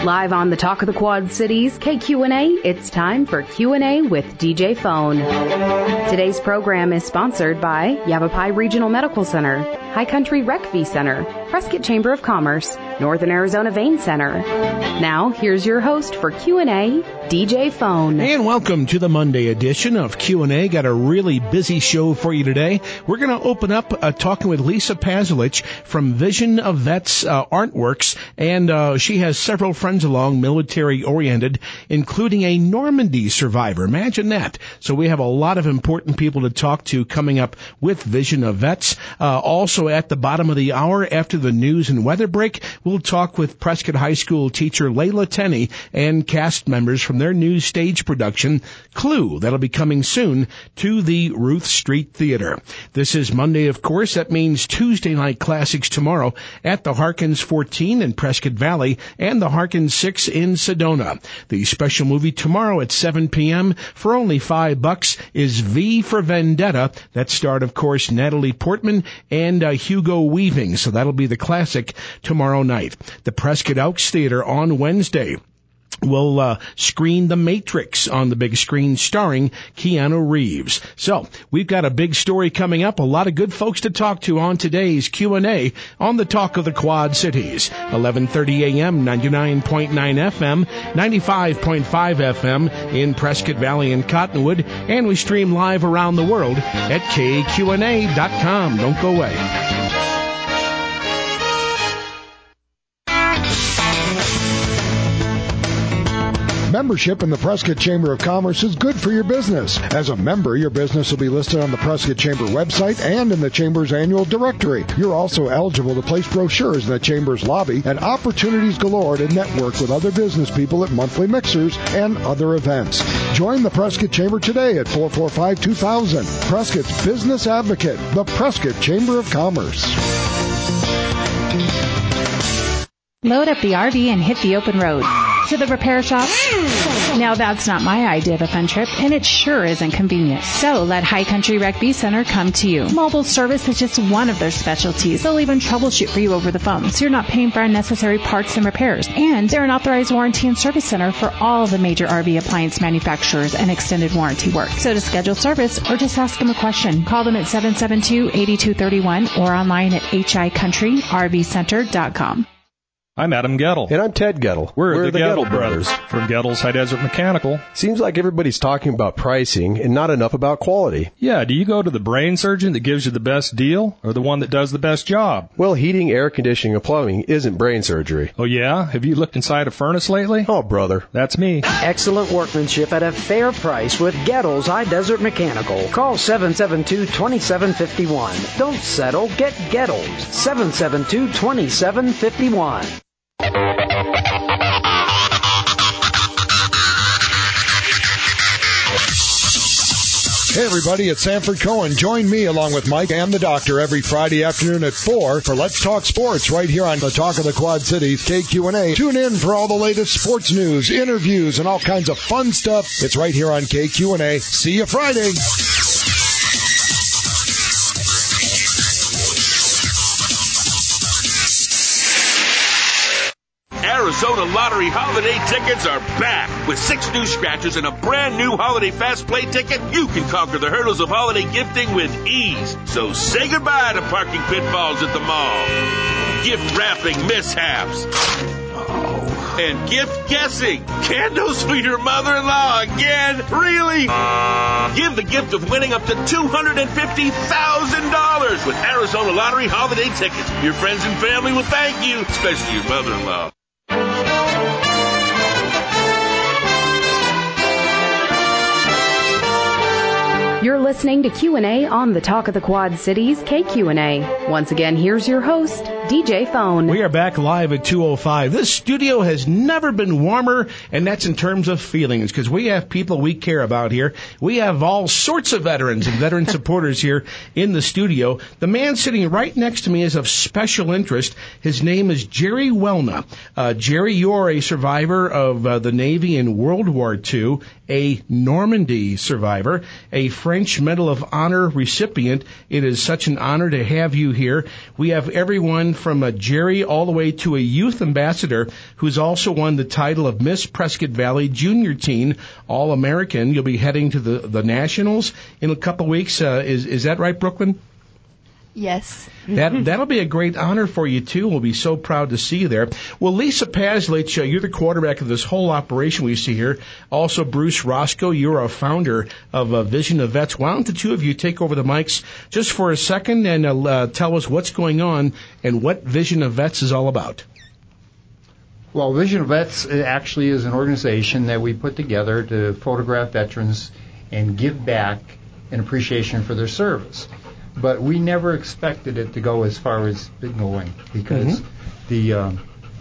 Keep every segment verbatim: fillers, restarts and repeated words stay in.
Live on the Talk of the Quad Cities, K Q and A, it's time for Q and A with D J Phone. Today's program is sponsored by Yavapai Regional Medical Center, High Country Rec V Center, Prescott Chamber of Commerce, Northern Arizona Vein Center. Now, here's your host for Q and A, D J Phone. And welcome to the Monday edition of Q and A. Got a really busy show for you today. We're going to open up uh, talking with Lisa Pazulich from Vision of Vets uh, Artworks, and uh, she has several friends along, military-oriented, including a Normandy survivor. Imagine that. So we have a lot of important people to talk to coming up with Vision of Vets. Uh, also at the bottom of the hour, after the news and weather break, we'll talk with Prescott High School teacher Layla Tenney and cast members from their new stage production, Clue. That'll be coming soon to the Ruth Street Theater. This is Monday, of course. That means Tuesday Night Classics tomorrow at the Harkins fourteen in Prescott Valley and the Harkins six in Sedona. The special movie tomorrow at seven p.m. for only five bucks is V for Vendetta. That starred, of course, Natalie Portman and uh, Hugo Weaving. So that'll be the classic tomorrow night. The Prescott Elks Theater on Wednesday will uh, screen The Matrix on the big screen starring Keanu Reeves. So we've got a big story coming up. A lot of good folks to talk to on today's Q and A on the Talk of the Quad Cities. eleven thirty a.m., ninety-nine point nine F M, ninety-five point five F M in Prescott Valley and Cottonwood. And we stream live around the world at K Q N A dot com. Don't go away. Membership in the Prescott Chamber of Commerce is good for your business. As a member, your business will be listed on the Prescott Chamber website and in the Chamber's annual directory. You're also eligible to place brochures in the Chamber's lobby and opportunities galore to network with other business people at monthly mixers and other events. Join the Prescott Chamber today at four four five, two thousand. Prescott's Business Advocate, the Prescott Chamber of Commerce. Load up the R V and hit the open road. To the repair shop? Now that's not my idea of a fun trip, and it sure isn't convenient. So let High Country Rec V Center come to you. Mobile service is just one of their specialties. They'll even troubleshoot for you over the phone, so you're not paying for unnecessary parts and repairs. And they're an authorized warranty and service center for all the major R V appliance manufacturers and extended warranty work. So to schedule service or just ask them a question, call them at seven seven two, eight two three one or online at h i country r v center dot com. I'm Adam Gettle. And I'm Ted Gettle. We're, We're the, the Gettle, Gettle brothers. brothers from Gettle's High Desert Mechanical. Seems like everybody's talking about pricing and not enough about quality. Yeah, do you go to the brain surgeon that gives you the best deal or the one that does the best job? Well, heating, air conditioning, and plumbing isn't brain surgery. Oh, yeah? Have you looked inside a furnace lately? Oh, brother. That's me. Excellent workmanship at a fair price with Gettle's High Desert Mechanical. Call seven seven two, two seven five one. Don't settle. Get Gettle's. seven seven two, two seven five one. Hey everybody, it's Sanford Cohen. Join me along with Mike and the Doctor every Friday afternoon at four for Let's Talk Sports right here on the Talk of the Quad Cities, K Q and A. Tune in for all the latest sports news, interviews, and all kinds of fun stuff. It's right here on K Q and A. See you Friday. Arizona Lottery holiday tickets are back. With six new scratchers and a brand new holiday fast play ticket, you can conquer the hurdles of holiday gifting with ease. So say goodbye to parking pitfalls at the mall, gift wrapping mishaps, oh, and gift guessing. Candles for your mother-in-law again? Really? Give the gift of winning up to two hundred fifty thousand dollars with Arizona Lottery holiday tickets. Your friends and family will thank you, especially your mother-in-law. You're listening to Q and A on the Talk of the Quad Cities, K Q and A. Once again, here's your host, D J Phone. We are back live at two oh five. This studio has never been warmer, and that's in terms of feelings, because we have people we care about here. We have all sorts of veterans and veteran supporters here in the studio. The man sitting right next to me is of special interest. His name is Jerry Welna. Uh, Jerry, you're a survivor of uh, the Navy in World War Two, a Normandy survivor, a friend French Medal of Honor recipient. It is such an honor to have you here. We have everyone from a Jerry all the way to a youth ambassador who's also won the title of Miss Prescott Valley Junior Teen All-American. You'll be heading to the, the Nationals in a couple weeks. Uh, is, is that right, Brooklyn? Yes. That, that'll be a great honor for you, too. We'll be so proud to see you there. Well, Lisa Paslich, uh, you're the quarterback of this whole operation we see here. Also, Bruce Roscoe, you're a founder of uh, Vision of Vets. Why don't the two of you take over the mics just for a second and uh, uh, tell us what's going on and what Vision of Vets is all about? Well, Vision of Vets actually is an organization that we put together to photograph veterans and give back in appreciation for their service. But we never expected it to go as far as it going because mm-hmm. the, uh,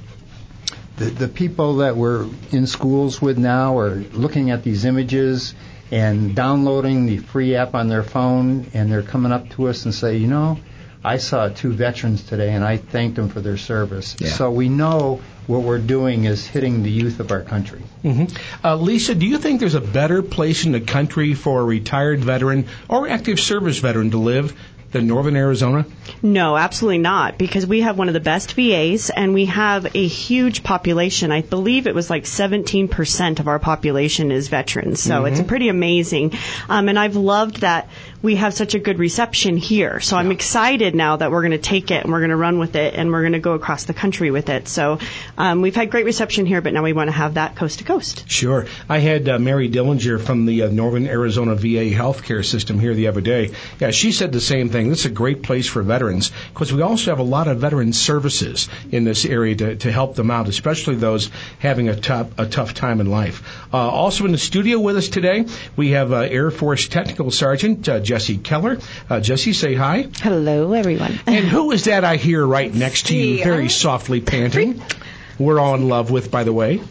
the the people that we're in schools with now are looking at these images and downloading the free app on their phone, and they're coming up to us and say, you know, I saw two veterans today, and I thanked them for their service. Yeah. So we know what we're doing is hitting the youth of our country. Mm-hmm. Uh, Lisa, do you think there's a better place in the country for a retired veteran or active service veteran to live than Northern Arizona? No, absolutely not, because we have one of the best V As, and we have a huge population. I believe it was like seventeen percent of our population is veterans, so mm-hmm. it's pretty amazing. Um, and I've loved that we have such a good reception here. So I'm excited now that we're going to take it and we're going to run with it and we're going to go across the country with it. So um, we've had great reception here, but now we want to have that coast to coast. Sure. I had uh, Mary Dillinger from the uh, Northern Arizona V A healthcare system here the other day. Yeah, she said the same thing. This is a great place for veterans because we also have a lot of veteran services in this area to, to help them out, especially those having a tough, a tough time in life. Uh, also in the studio with us today, we have uh, Air Force Technical Sergeant uh, Jesse Keller. Uh, Jesse, say hi. Hello, everyone. And who is that I hear right next to you, very softly panting? We're all in love with, by the way.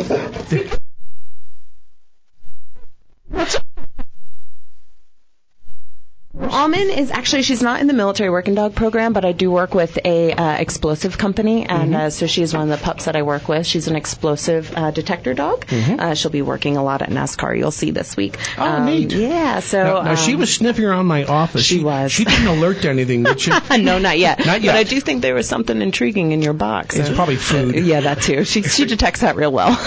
Almond is actually, she's not in the military working dog program, but I do work with a uh, explosive company, and mm-hmm. uh, so she's one of the pups that I work with. She's an explosive uh, detector dog. Mm-hmm. Uh, she'll be working a lot at NASCAR, you'll see this week. Oh, um, neat. Yeah, so... Now, now um, she was sniffing around my office. She, she was. She didn't alert to anything, did she? No, not yet. Not yet. But I do think there was something intriguing in your box. It's uh, probably food. Uh, yeah, that too. She she detects that real well.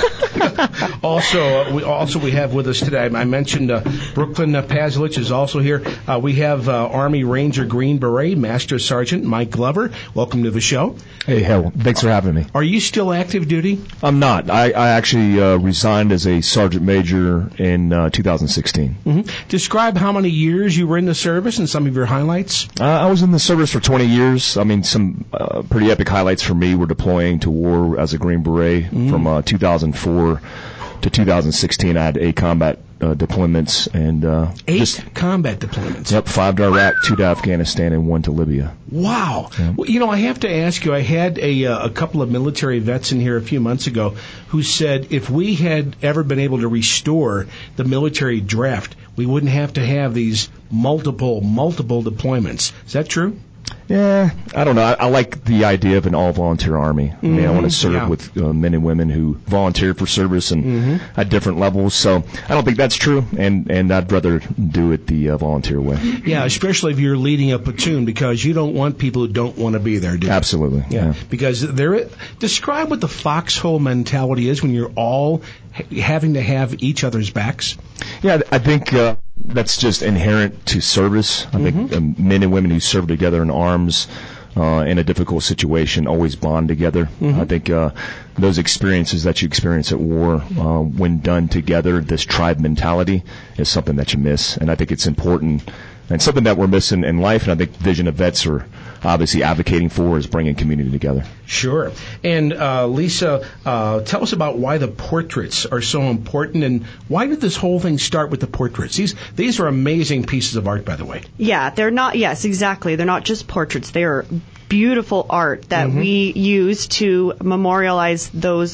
also, uh, we also we have with us today, I mentioned uh, Brooklyn uh, Paslich is also here. Uh, we have uh, Army Ranger Green Beret Master Sergeant Mike Glover. Welcome to the show. Hey, hell, thanks for having me. Are you still active duty? I'm not. I, I actually uh, resigned as a sergeant major in uh, two thousand sixteen. Mm-hmm. Describe how many years you were in the service and some of your highlights. Uh, I was in the service for twenty years. I mean, some uh, pretty epic highlights for me were deploying to war as a Green Beret mm-hmm. from uh, two thousand four to two thousand sixteen. I had eight combat uh, deployments and uh, eight just, combat deployments. Yep, five to Iraq, two to Afghanistan, and one to Libya. Wow. Yeah. Well, you know, I have to ask you. I had a uh, a couple of military vets in here a few months ago who said if we had ever been able to restore the military draft, we wouldn't have to have these multiple multiple deployments. Is that true? Yeah, I don't know. I, I like the idea of an all-volunteer army. I mean, mm-hmm. I want to serve yeah. with uh, men and women who volunteer for service and mm-hmm. at different levels. So I don't think that's true, and, and I'd rather do it the uh, volunteer way. Yeah, especially if you're leading a platoon, because you don't want people who don't want to be there, do you? Absolutely. Yeah, yeah. Because there. Describe what the foxhole mentality is when you're all ha- having to have each other's backs. Yeah, I think uh, that's just inherent to service. I mm-hmm. think um, men and women who serve together in arms uh, in a difficult situation always bond together. Mm-hmm. I think uh, those experiences that you experience at war, uh, when done together, this tribe mentality is something that you miss. And I think it's important and something that we're missing in life, and I think Vision of Vets are obviously advocating for, is bringing community together. Sure. And uh, Lisa, uh, tell us about why the portraits are so important, and why did this whole thing start with the portraits? These these are amazing pieces of art, by the way. Yeah, they're not, yes, exactly. They're not just portraits. They are beautiful art that mm-hmm. we use to memorialize those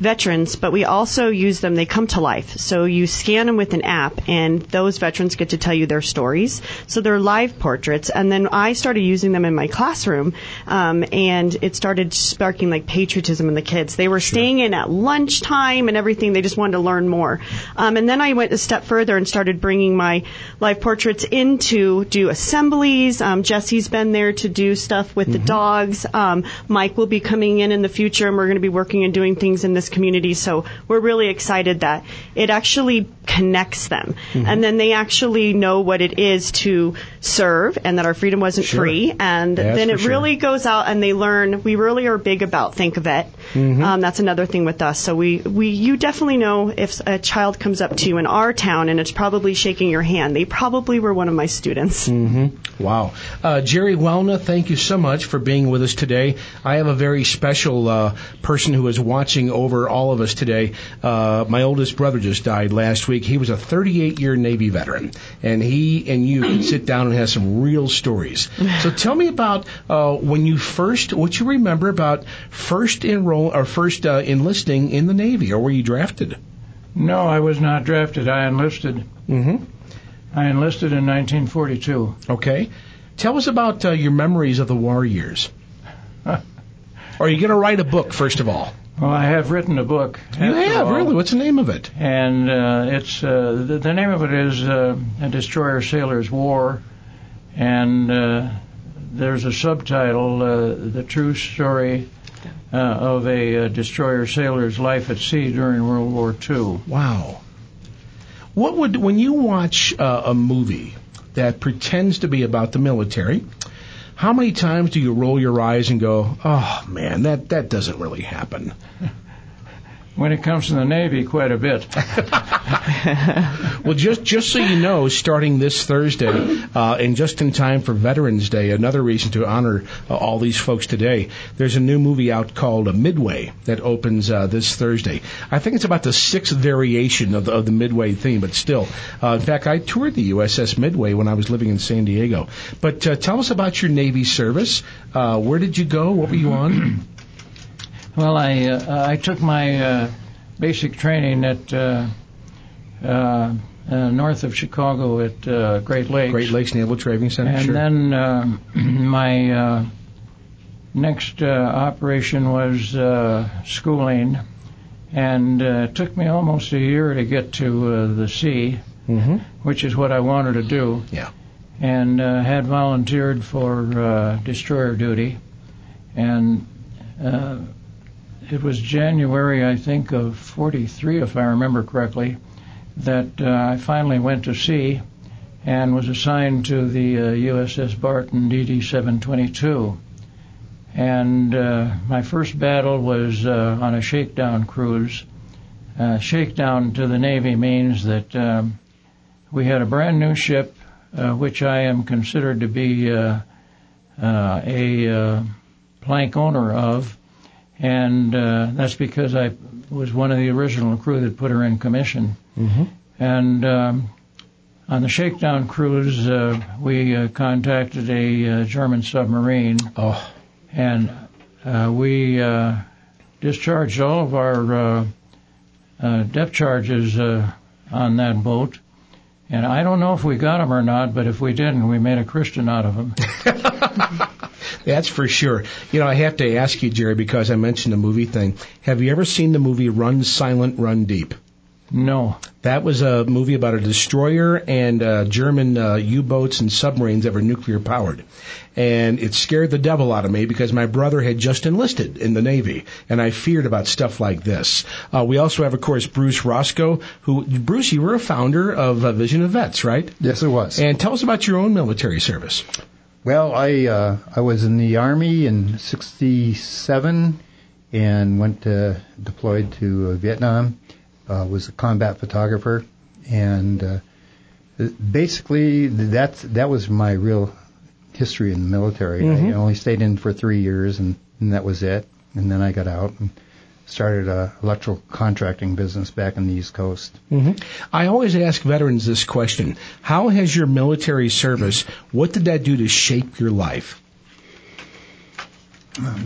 veterans, but we also use them. They come to life. So you scan them with an app, and those veterans get to tell you their stories. So they're live portraits. And then I started using them in my classroom, um, and it started sparking like patriotism in the kids. They were sure. staying in at lunchtime and everything. They just wanted to learn more. Um, and then I went a step further and started bringing my live portraits in to do assemblies. Um, Jesse's been there to do stuff with mm-hmm. the dogs. Um, Mike will be coming in in the future, and we're going to be working and doing things in this community. So we're really excited that it actually connects them. Mm-hmm. And then they actually know what it is to serve and that our freedom wasn't sure. free. And yeah, then it sure. really goes out and they learn. We really are big about Think a Vet. Mm-hmm. Um, that's another thing with us. So we, we, you definitely know if a child comes up to you in our town and it's probably shaking your hand, they probably were one of my students. Mm-hmm. Wow. Uh, Jerry Welna, thank you so much for being with us today. I have a very special uh, person who is watching over all of us today. Uh, my oldest brother just died last week. He was a thirty-eight year Navy veteran, and he and you can sit down and have some real stories. So tell me about uh, when you first, what you remember about first enroll or first uh, enlisting in the Navy, or were you drafted? No, I was not drafted. I enlisted. Mm-hmm. I enlisted in nineteen forty-two. Okay. Tell us about uh, your memories of the war years. Or are you going to write a book, first of all? Well, I have written a book. You have, all. Really? What's the name of it? And uh, it's uh, the, the name of it is uh, A Destroyer Sailor's War. And uh, there's a subtitle, uh, The True Story uh, of a uh, Destroyer Sailor's Life at Sea During World War Two. Wow. What would, when you watch uh, a movie that pretends to be about the military, how many times do you roll your eyes and go, oh, man, that, that doesn't really happen? When it comes to the Navy, quite a bit. Well, just just so you know, starting this Thursday, uh, and just in time for Veterans Day, another reason to honor uh, all these folks today, there's a new movie out called uh, Midway that opens uh, this Thursday. I think it's about the sixth variation of the, of the Midway theme, but still. Uh, in fact, I toured the U S S Midway when I was living in San Diego. But uh, tell us about your Navy service. Uh, where did you go? What were you on? Well, I uh, I took my uh, basic training at uh, uh, uh, north of Chicago at uh, Great Lakes. Great Lakes Naval Training Center. And sure. then uh, my uh, next uh, operation was uh, schooling, and uh, it took me almost a year to get to uh, the sea, mm-hmm. which is what I wanted to do. Yeah. And uh, had volunteered for uh, destroyer duty, and. Uh, It was January, I think, of forty-three, if I remember correctly, that uh, I finally went to sea and was assigned to the uh, U S S Barton D D seven twenty-two. And uh, my first battle was uh, on a shakedown cruise. Uh, shakedown to the Navy means that um, we had a brand new ship, uh, which I am considered to be uh, uh, a uh, plank owner of. And uh, that's because I was one of the original crew that put her in commission. Mm-hmm. And um, on the shakedown cruise, uh, we uh, contacted a uh, German submarine. Oh. And uh, we uh, discharged all of our uh, uh, depth charges uh, on that boat. And I don't know if we got them or not, but if we didn't, we made a Christian out of them. That's for sure. You know, I have to ask you, Jerry, because I mentioned the movie thing. Have you ever seen the movie Run Silent, Run Deep? No. That was a movie about a destroyer and uh, German uh, U-boats and submarines that were nuclear powered. And it scared the devil out of me because my brother had just enlisted in the Navy, and I feared about stuff like this. Uh, we also have, of course, Bruce Roscoe, who, Bruce, you were a founder of uh, Vision of Vets, right? Yes, it was. And tell us about your own military service. Well, I uh, I was in the Army in sixty-seven and went to, deployed to uh, Vietnam. Uh, was a combat photographer, and uh, basically that's that was my real history in the military. Mm-hmm. I only stayed in for three years, and, and that was it. And then I got out and started a electrical contracting business back on the East Coast. Mm-hmm. I always ask veterans this question: how has your military service? What did that do to shape your life? Well, that's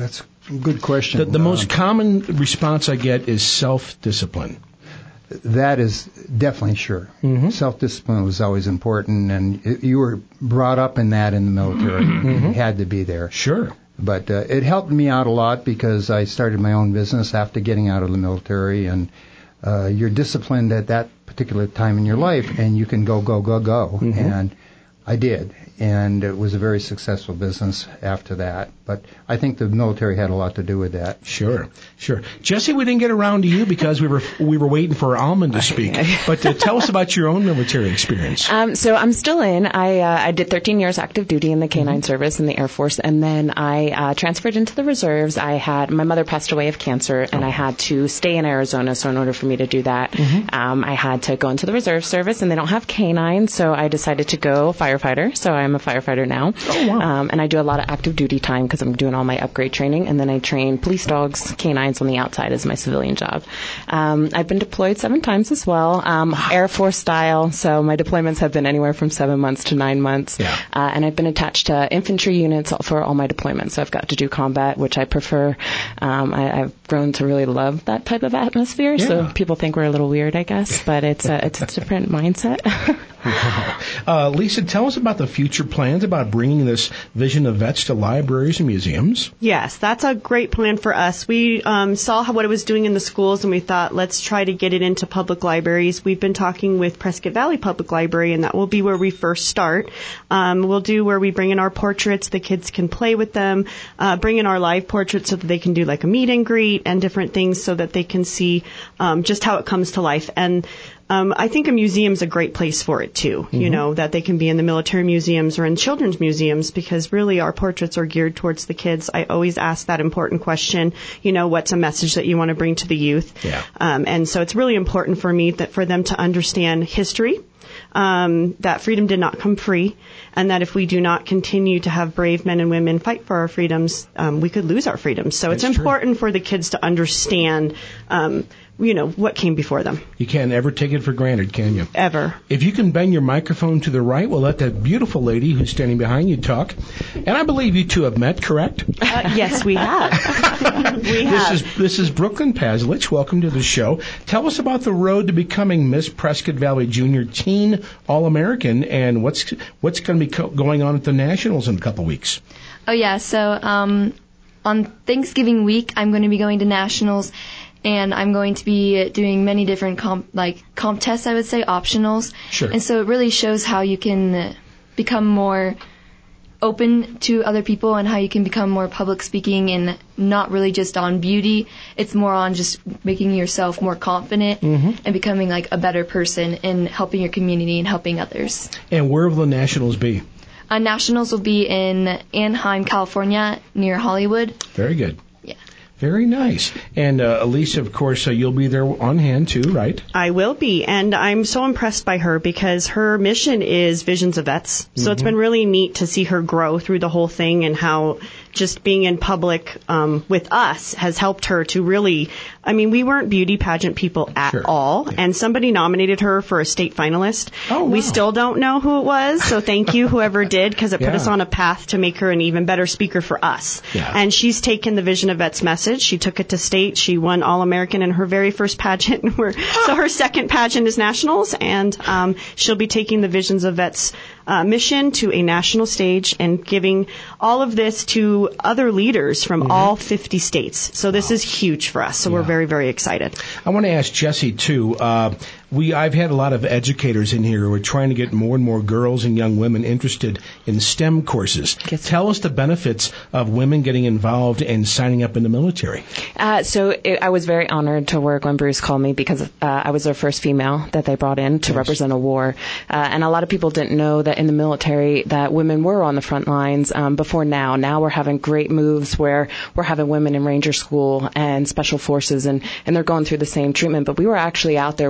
Good question. The, the most Uh, common response I get is self-discipline. That is definitely sure. Mm-hmm. Self-discipline was always important, and it, you were brought up in that in the military. Mm-hmm. You had to be there. Sure. But uh, it helped me out a lot because I started my own business after getting out of the military, and uh, you're disciplined at that particular time in your life, and you can go, go, go, go. Mm-hmm. And I did, and it was a very successful business after that. But I think the military had a lot to do with that. Sure, sure. Jesse, we didn't get around to you because we were we were waiting for Almond to speak. But uh, tell us about your own military experience. Um, so I'm still in. I uh, I did thirteen years active duty in the K nine service in the Air Force, and then I uh, transferred into the reserves. I had my mother passed away of cancer, and I had to stay in Arizona. So in order for me to do that, Mm-hmm. um, I had to go into the reserve service, and they don't have K nine, so I decided to go firefighter. So I'm a firefighter now. Oh, wow. Um, and I do a lot of active duty time because I'm doing all my upgrade training, and then I train police dogs, K nines on the outside as my civilian job. Um, I've been deployed seven times as well, um, Air Force style. So my deployments have been anywhere from seven months to nine months. Yeah. Uh, and I've been attached to infantry units for all my deployments. So I've got to do combat, which I prefer. Um, I, I've grown to really love that type of atmosphere. Yeah. So people think we're a little weird, I guess, but it's a, it's a different mindset. uh, Lisa, tell us about the future plans about bringing this Vision of Vets to libraries and museums. Yes, that's a great plan for us. We um, saw how, what it was doing in the schools, and we thought, let's try to get it into public libraries. We've been talking with Prescott Valley Public Library, and that will be where we first start. Um, we'll do where we bring in our portraits, the kids can play with them, uh, bring in our live portraits so that they can do like a meet and greet and different things so that they can see um, just how it comes to life. And Um, I think a museum's a great place for it too. Mm-hmm. You know, that they can be in the military museums or in children's museums because really our portraits are geared towards the kids. I always ask that important question, you know, what's a message that you want to bring to the youth? Yeah. Um, and so it's really important for me that for them to understand history, um, that freedom did not come free, and that if we do not continue to have brave men and women fight for our freedoms, um, we could lose our freedoms. So That's it's important true. for the kids to understand, um, you know, what came before them. You can't ever take it for granted, can you? Ever. If you can bend your microphone to the right, we'll let that beautiful lady who's standing behind you talk. And I believe you two have met, correct? Uh, yes, we have. we have. This is this is Brooklyn Pazulich. Welcome to the show. Tell us about the road to becoming Miss Prescott Valley Junior Teen All-American and what's what's going to be co- going on at the Nationals in a couple weeks. Oh, yeah. So um, on Thanksgiving week, I'm going to be going to Nationals, and I'm going to be doing many different comp, like comp tests, I would say, optionals. Sure. And so it really shows how you can become more open to other people and how you can become more public speaking and not really just on beauty. It's more on just making yourself more confident mm-hmm. and becoming like a better person and helping your community and helping others. And where will the Nationals be? Uh, Nationals will be in Anaheim, California, near Hollywood. Very good. Yeah. Very nice. And uh, Elise, of course, uh, you'll be there on hand too, right? I will be, and I'm so impressed by her because her mission is Visions of Vets. So Mm-hmm. it's been really neat to see her grow through the whole thing and how just being in public um, with us has helped her to really, I mean, we weren't beauty pageant people at Sure. all, Yeah. and somebody nominated her for a state finalist. Oh, wow. We still don't know who it was, so thank you, whoever did, because it put Yeah. us on a path to make her an even better speaker for us. Yeah. And she's taken the Vision of Vets message. She took it to state. She won All-American in her very first pageant. We're, so her second pageant is Nationals, and um, she'll be taking the Visions of Vets uh, mission to a national stage and giving all of this to other leaders from Mm-hmm. all fifty states. So this is huge for us. So we're Yeah. very, very excited. I want to ask Jesse too. Uh, we I've had a lot of educators in here who are trying to get more and more girls and young women interested in STEM courses. Yes. Tell us the benefits of women getting involved and signing up in the military. Uh, so it, I was very honored to work when Bruce called me because uh, I was their first female that they brought in to Yes. represent a war. Uh, and a lot of people didn't know that in the military that women were on the front lines um, before now. Now we're having great moves where we're having women in Ranger School and Special Forces, and, and they're going through the same treatment. But we were actually out there way before.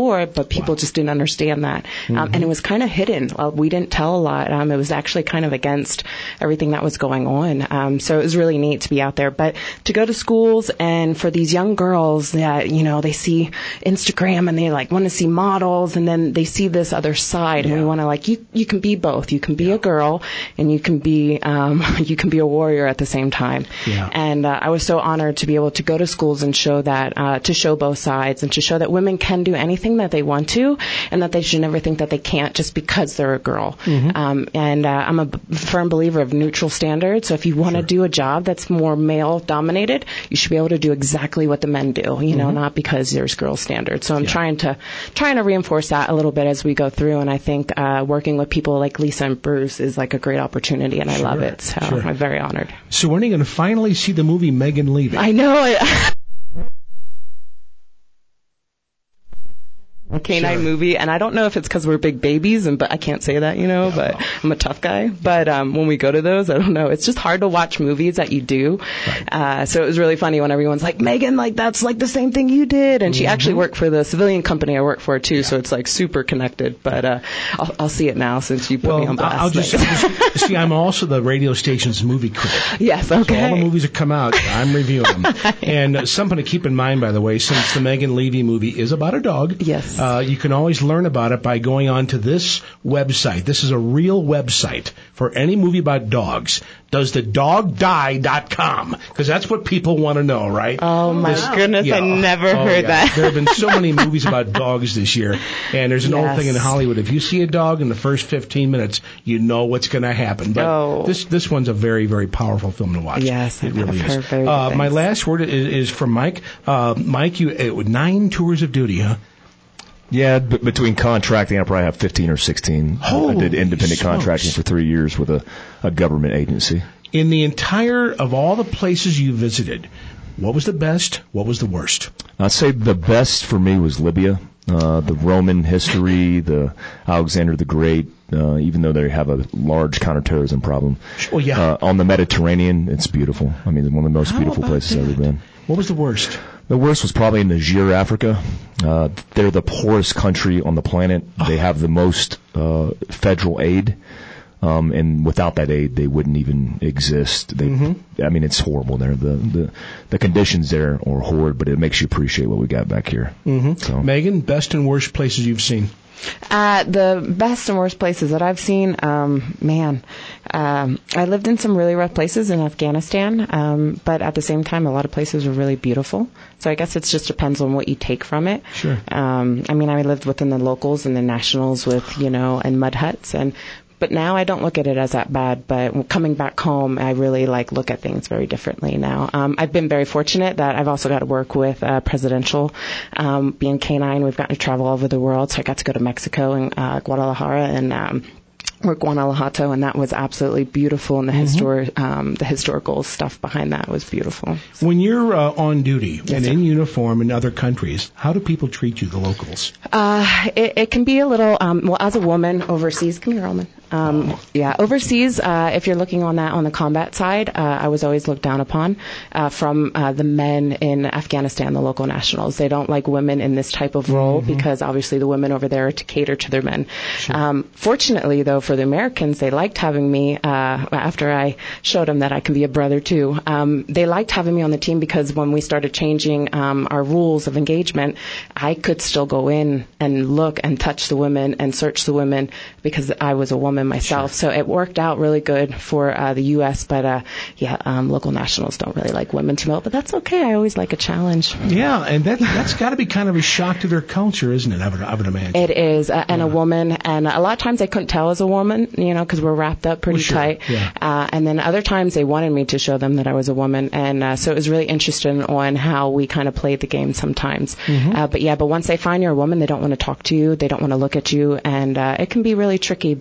before, but people just didn't understand that. Um, Mhm. and it was kind of hidden. Well, we didn't tell a lot. Um, it was actually kind of against everything that was going on. Um, so it was really neat to be out there. But to go to schools and for these young girls that, you know, they see Instagram and they like want to see models and then they see this other side and we want to like, you, you can be both. You can be a girl and you can be, um, you can be a warrior at the same time. Yeah. And uh, I was so honored to be able to go to schools and show that, uh, to show both sides and to show that women can do anything that they want to and that they should never think that they can't just because they're a girl. Mhm. Um, and uh, I'm a b- firm believer of neutral standards. So if you want to do a job that's more male dominated, you should be able to do exactly what the men do, you know, Mhm. not because there's girl standards. So I'm trying to, trying to reinforce that a little bit as we go through. And I think, uh, working with people like Lisa and Bruce is like a great opportunity and I love Sure, it. So sure. I'm very honored. So when are you going to finally see the movie Megan Levy? I know it. A canine Sure. movie, and I don't know if it's because we're big babies, and but I can't say that, you know. But I'm a tough guy. But um, when we go to those, I don't know. It's just hard to watch movies that you do. Uh, so it was really funny when everyone's like, "Megan, like that's like the same thing you did," and she actually worked for the civilian company I work for too. So it's like super connected. But uh, I'll, I'll see it now since you put Well, me on blast. I'll just, I'll just see. I'm also the radio station's movie critic. Yes, So okay. all the movies that come out, I'm reviewing them. And uh, something to keep in mind, by the way, since the Megan Levy movie is about a dog, yes, uh, you can always learn about it by going on to this website. This is a real website for any movie about dogs. Does the dog die dot com? Because that's what people want to know, right? Oh my This- goodness, I never oh, heard yeah. that. There have been so many movies about dogs this year, and there's an old Yes. thing in Hollywood. If you see a dog in the first fifteen minutes, you know what's going to happen. But Oh. this this one's a very, very powerful film to watch. Yes, it I've really heard is. very good Uh, my things. last word is, is from Mike. Uh, Mike, you uh, nine tours of duty, huh? Yeah, b- between contracting, I probably have fifteen or sixteen. I Holy did independent smokes. contracting for three years with a, a government agency. In the entire of all the places you visited, what was the best? What was the worst? I'd say the best for me was Libya. Uh, the Roman history, the Alexander the Great, uh, even though they have a large counterterrorism problem. Oh, yeah. Uh, on the Mediterranean, it's beautiful. I mean, one of the most How beautiful about places I've ever been. What was the worst? The worst was probably in Niger, Africa. Uh, they're the poorest country on the planet. They have the most uh, federal aid. Um, and without that aid, they wouldn't even exist. They, I mean, it's horrible there. The, the the conditions there are horrid, but it makes you appreciate what we got back here. Mm-hmm. So. Megan, best and worst places you've seen? Uh, the best and worst places that I've seen, um, man, um, I lived in some really rough places in Afghanistan, um, but at the same time, a lot of places were really beautiful. So I guess it just depends on what you take from it. Sure. Um, I mean, I lived within the locals and the nationals with, you know, and mud huts and. But now I don't look at it as that bad. But coming back home, I really like look at things very differently now. Um, I've been very fortunate that I've also got to work with uh, presidential. Um, being canine, we've gotten to travel all over the world. So I got to go to Mexico and uh, Guadalajara and. Um, work Guanajuato, and that was absolutely beautiful. And the Mhm. histor- um, the historical stuff behind that was beautiful. When you're uh, on duty Yes, and sir. in uniform in other countries, how do people treat you, the locals? Uh, it, it can be a little, um, well, as a woman overseas, come here, Roman. Um, yeah, overseas, uh, if you're looking on that on the combat side, uh, I was always looked down upon, uh, from, uh, the men in Afghanistan, the local nationals. They don't like women in this type of role because obviously the women over there are to cater to their men. Um, fortunately though, for the Americans, they liked having me, uh, after I showed them that I can be a brother too. Um, they liked having me on the team because when we started changing, um, our rules of engagement, I could still go in and look and touch the women and search the women because I was a woman myself. So it worked out really good for uh, the U S, but uh, yeah, um, local nationals don't really like women to melt, but that's okay. I always like a challenge. Yeah, and that, that's got to be kind of a shock to their culture, isn't it? I would, I would imagine. It is, uh, and a woman, and a lot of times I couldn't tell as a woman, you know, because we're wrapped up pretty Well, sure, tight. yeah. Uh, and then other times they wanted me to show them that I was a woman, and uh, so it was really interesting on how we kind of played the game sometimes. Mhm. Uh, but yeah, but once they find you're a woman, they don't want to talk to you, they don't want to look at you, and uh, it can be really tricky. But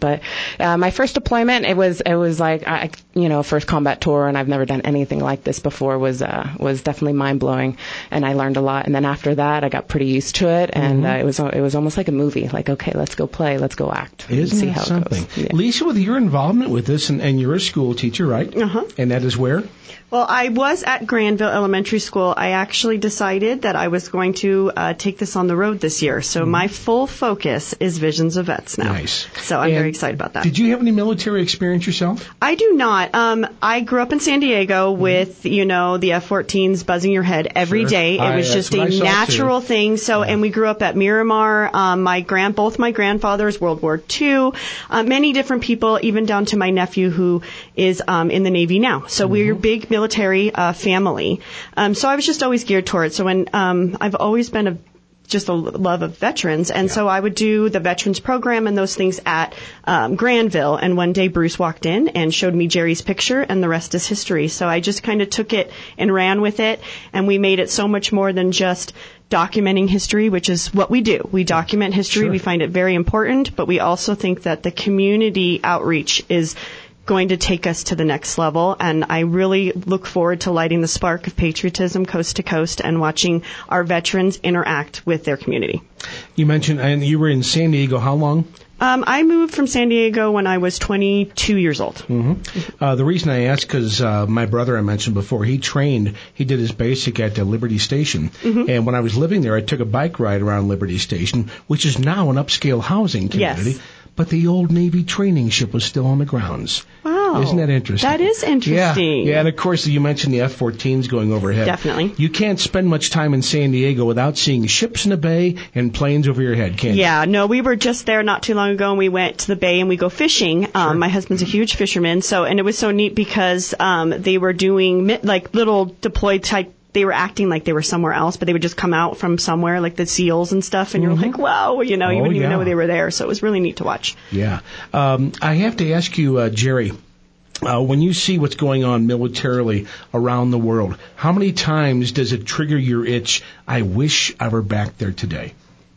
uh, my first deployment, it was it was like I, you know, first combat tour, and I've never done anything like this before. was uh, was definitely mind blowing, and I learned a lot. And then after that, I got pretty used to it, and Mm-hmm. uh, it was it was almost like a movie. Like, okay, let's go play, let's go act, and Isn't see that how something? it goes. Yeah. Lisa, with your involvement with this, and, and you're a school teacher, right? Uh-huh. And that is where? Well, I was at Granville Elementary School. I actually decided that I was going to uh, take this on the road this year. So Mm-hmm. my full focus is Visions of Vets now. Nice. So I'm And very excited about that. Did you have any military experience yourself? I do not. Um, I grew up in San Diego with, you know, the F fourteens buzzing your head every Sure. day. It I- was that's just what a I saw, natural too. thing. So, and we grew up at Miramar. Um, my grand, both my grandfathers, World War Two, uh, many different people, even down to my nephew who is um, in the Navy now. So we're a big military uh, family. Um, so I was just always geared towards. So when um, I've always been a just a love of veterans. And so I would do the veterans program and those things at um, Granville. And one day Bruce walked in and showed me Jerry's picture, and the rest is history. So I just kind of took it and ran with it. And we made it so much more than just documenting history, which is what we do. We document history. Sure. We find it very important, but we also think that the community outreach is going to take us to the next level, and I really look forward to lighting the spark of patriotism coast to coast and watching our veterans interact with their community. You mentioned, and you were in San Diego how long? Um, I moved from San Diego when I was twenty-two years old. Mm-hmm. Uh, the reason I asked, because uh, my brother I mentioned before, he trained, he did his basic at uh, Liberty Station. Mm-hmm. And when I was living there, I took a bike ride around Liberty Station, which is now an upscale housing community. Yes. But the old Navy training ship was still on the grounds. Wow. Isn't that interesting? That is interesting. Yeah, yeah, and of course you mentioned the F fourteens going overhead. Definitely. You can't spend much time in San Diego without seeing ships in the bay and planes over your head, can you? Yeah, no, we were just there not too long ago, and we went to the bay and we go fishing. Um, my husband's a huge fisherman, so and it was so neat because um, they were doing mi- like little deployed type. They were acting like they were somewhere else, but they would just come out from somewhere, like the SEALs and stuff, and you're like, wow, you know, you Oh, wouldn't even yeah. know they were there. So it was really neat to watch. Yeah. Um, I have to ask you, uh, Jerry, uh, when you see what's going on militarily around the world, how many times does it trigger your itch, I wish I were back there today?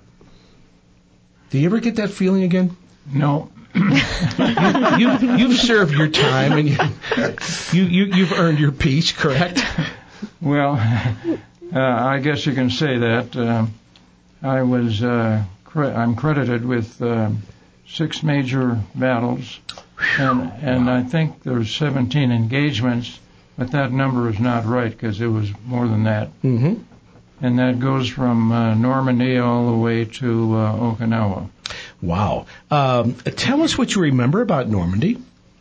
Do you ever get that feeling again? No. you, you, you've served your time, and you, you, you, you've earned your peace, correct? Well, uh, I guess you can say that. Uh, I was, uh, cre- I'm credited with uh, six major battles, and, and I think there's seventeen engagements, but that number is not right because it was more than that. Mm-hmm. And that goes from uh, Normandy all the way to uh, Okinawa. Wow. Um, tell us what you remember about Normandy.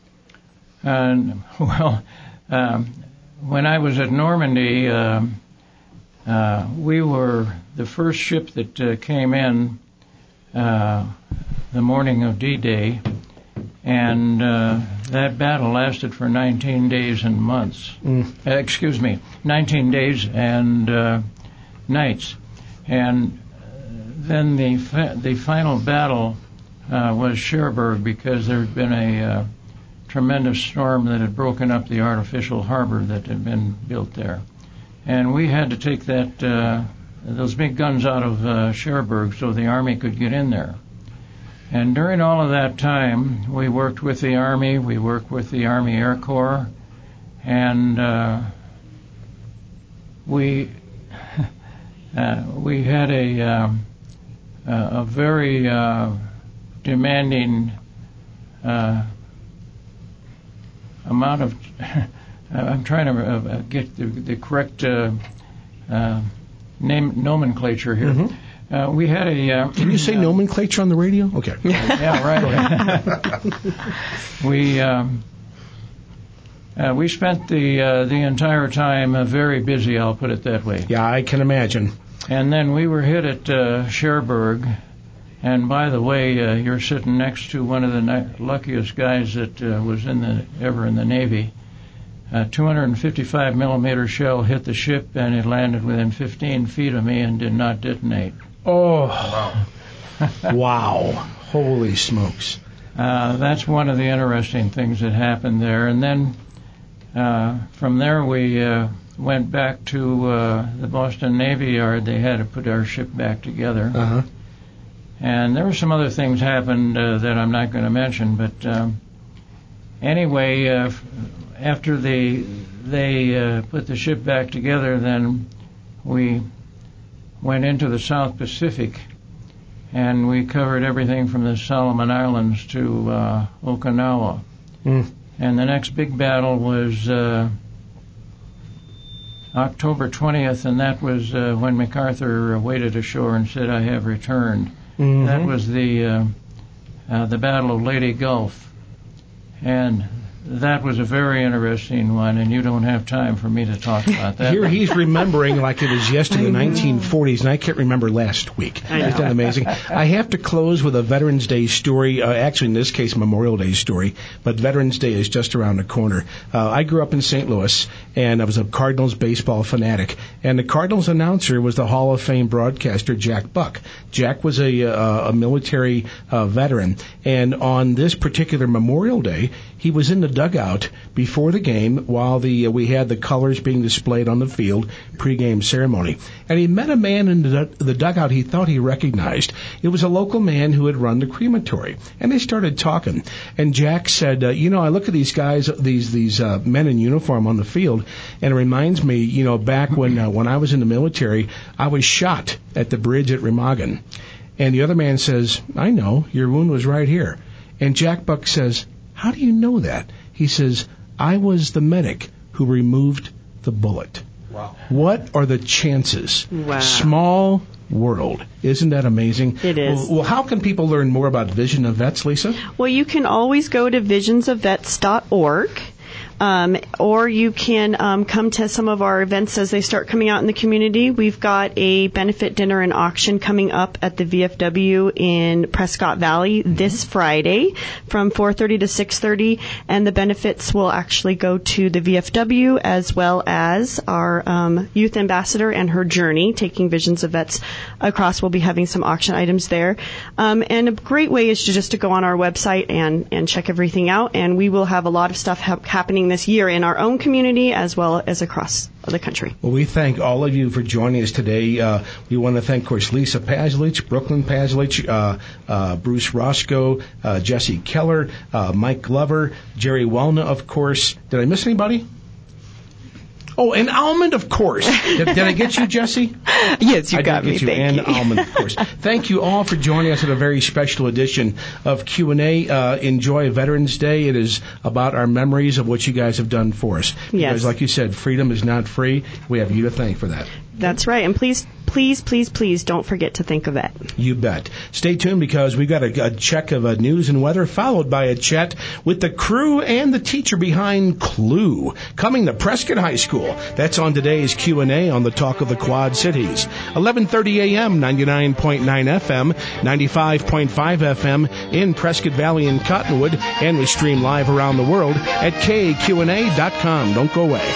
And, well, um, when I was at Normandy, uh, uh, we were the first ship that uh, came in uh, the morning of D-Day, and uh, that battle lasted for nineteen days and months. Mm. Uh, excuse me, nineteen days and uh, nights. And then the fi- the final battle uh, was Cherbourg, because there had been a uh, tremendous storm that had broken up the artificial harbor that had been built there. And we had to take that uh, those big guns out of uh, Cherbourg so the Army could get in there. And during all of that time, we worked with the Army, we worked with the Army Air Corps, and uh, we uh, we had a um, a very uh, demanding uh, amount of. I'm trying to uh, get the, the correct uh, uh, name nomenclature here. Mm-hmm. Uh, we had a. Uh, Can you say uh, nomenclature on the radio? Okay. Yeah, right. we um, uh, we spent the uh, the entire time uh, very busy. I'll put it that way. Yeah, I can imagine. And then we were hit at uh, Cherbourg. And by the way, uh, you're sitting next to one of the ni- luckiest guys that uh, was in the ever in the Navy. A two hundred fifty-five millimeter shell hit the ship, and it landed within fifteen feet of me and did not detonate. Oh, wow. Wow. Holy smokes. Uh, that's one of the interesting things that happened there. And then uh, from there we uh, went back to uh, the Boston Navy Yard. They had to put our ship back together. Uh-huh. And there were some other things happened uh, that I'm not going to mention, but um, anyway, uh, after they they uh, put the ship back together, then we went into the South Pacific, and we covered everything from the Solomon Islands to uh, Okinawa. Mm. And the next big battle was uh, October twentieth, and that was uh, when MacArthur waded ashore and said, "I have returned." Mm-hmm. That was the uh, uh, the Battle of Leyte Gulf, and that was a very interesting one, and you don't have time for me to talk about that. Here he's remembering like it was yesterday, the nineteen forties, and I can't remember last week. Isn't that amazing? I have to close with a Veterans Day story, uh, actually in this case Memorial Day story, but Veterans Day is just around the corner. Uh, I grew up in Saint Louis, and I was a Cardinals baseball fanatic, and the Cardinals announcer was the Hall of Fame broadcaster Jack Buck. Jack was a, uh, a military uh, veteran, and on this particular Memorial Day, he was in the dugout before the game while the uh, we had the colors being displayed on the field, pregame ceremony. And he met a man in the, the dugout he thought he recognized. It was a local man who had run the crematory. And they started talking. And Jack said, uh, you know, I look at these guys, these these uh, men in uniform on the field, and it reminds me, you know, back when uh, when I was in the military, I was shot at the bridge at Remagen. And the other man says, I know, your wound was right here. And Jack Buck says, how do you know that? He says, I was the medic who removed the bullet. Wow. What are the chances? Wow. Small world. Isn't that amazing? It is. Well, well, how can people learn more about Vision of Vets, Lisa? Well, you can always go to visions of vets dot org. Um, or you can um, come to some of our events as they start coming out in the community. We've got a benefit dinner and auction coming up at the V F W in Prescott Valley this Friday from four thirty to six thirty, and the benefits will actually go to the V F W as well as our um, youth ambassador and her journey, taking Visions of Vets across. We'll be having some auction items there. Um, and a great way is to just to go on our website and, and check everything out, and we will have a lot of stuff ha- happening this year in our own community as well as across the country. Well, we thank all of you for joining us today. Uh, we want to thank, of course, Lisa Paslich, Brooklyn Paslich, uh, uh, Bruce Roscoe, uh, Jesse Keller, uh, Mike Glover, Jerry Welna, of course. Did I miss anybody? Oh, and Almond, of course. Did, did I get you, Jesse? Yes, you I got did me. get you, Thank and you. Almond, of course. Thank you all for joining us at a very special edition of Q and A. Uh, enjoy Veterans Day. It is about our memories of what you guys have done for us. Yes. Because, like you said, freedom is not free. We have you to thank for that. That's right. And please, please, please, please don't forget to think of it. You bet. Stay tuned because we've got a, a check of uh, news and weather followed by a chat with the crew and the teacher behind Clue coming to Prescott High School. That's on today's Q and A on the Talk of the Quad Cities. eleven thirty a.m., ninety-nine point nine F M, ninety-five point five F M in Prescott Valley and Cottonwood, and we stream live around the world at K Q and A dot com. Don't go away.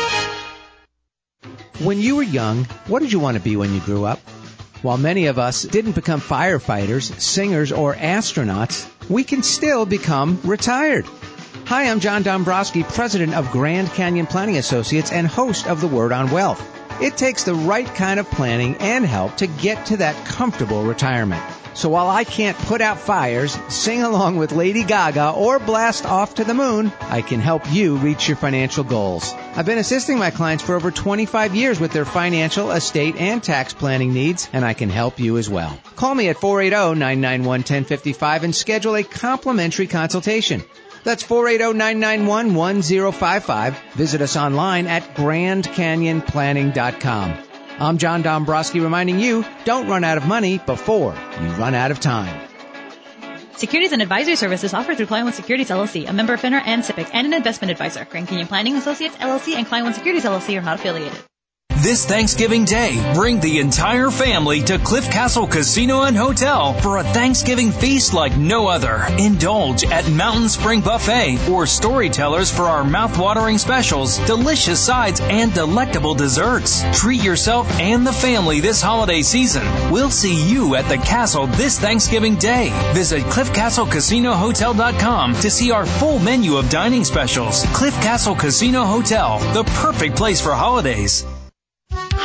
When you were young, what did you want to be when you grew up? While many of us didn't become firefighters, singers, or astronauts, we can still become retired. Hi, I'm John Dombrowski, president of Grand Canyon Planning Associates and host of The Word on Wealth. It takes the right kind of planning and help to get to that comfortable retirement. So while I can't put out fires, sing along with Lady Gaga, or blast off to the moon, I can help you reach your financial goals. I've been assisting my clients for over twenty-five years with their financial, estate, and tax planning needs, and I can help you as well. Call me at four eight zero, nine nine one, one zero five five and schedule a complimentary consultation. That's four eight zero, nine nine one, one zero five five. Visit us online at grand canyon planning dot com. I'm John Dombrowski reminding you, don't run out of money before you run out of time. Securities and advisory services offered through Client One Securities L L C, a member of FINRA and SIPC, and an investment advisor. Grand Canyon Planning Associates L L C and Client One Securities L L C are not affiliated. This Thanksgiving Day, bring the entire family to Cliff Castle Casino and Hotel for a Thanksgiving feast like no other. Indulge at Mountain Spring Buffet or Storytellers for our mouth-watering specials, delicious sides, and delectable desserts. Treat yourself and the family this holiday season. We'll see you at the castle this Thanksgiving Day. Visit cliff castle casino hotel dot com to see our full menu of dining specials. Cliff Castle Casino Hotel, the perfect place for holidays.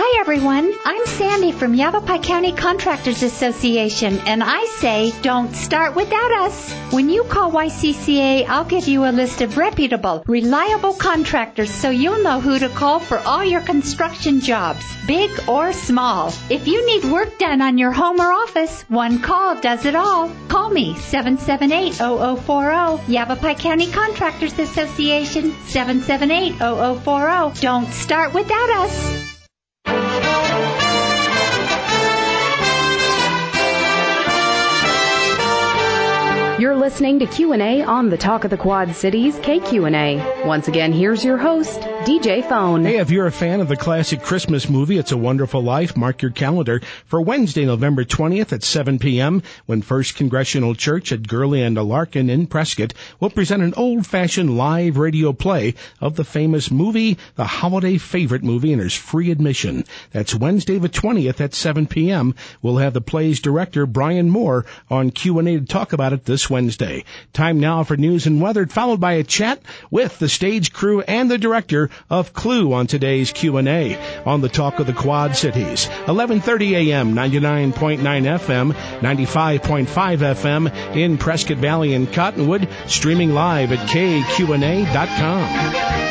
Hi, everyone. I'm Sandy from Yavapai County Contractors Association, and I say don't start without us. When you call Y C C A, I'll give you a list of reputable, reliable contractors so you'll know who to call for all your construction jobs, big or small. If you need work done on your home or office, one call does it all. Call me, seven seven eight, zero zero four zero. Yavapai County Contractors Association, seven seven eight, zero zero four zero. Don't start without us. You're listening to Q and A on the Talk of the Quad Cities, K Q and A. Once again, here's your host, D J Phone. Hey, if you're a fan of the classic Christmas movie, It's a Wonderful Life, mark your calendar for Wednesday, November twentieth at seven p.m. when First Congregational Church at Gurley and Larkin in Prescott will present an old-fashioned live radio play of the famous movie, the holiday favorite movie, and there's free admission. That's Wednesday the twentieth at seven p.m. We'll have the play's director, Brian Moore, on Q and A to talk about it this Wednesday. Time now for news and weather, followed by a chat with the stage crew and the director of Clue on today's Q and A on the Talk of the Quad Cities. eleven thirty a.m., ninety-nine point nine F M, ninety-five point five F M in Prescott Valley and Cottonwood, streaming live at K Q N A dot com.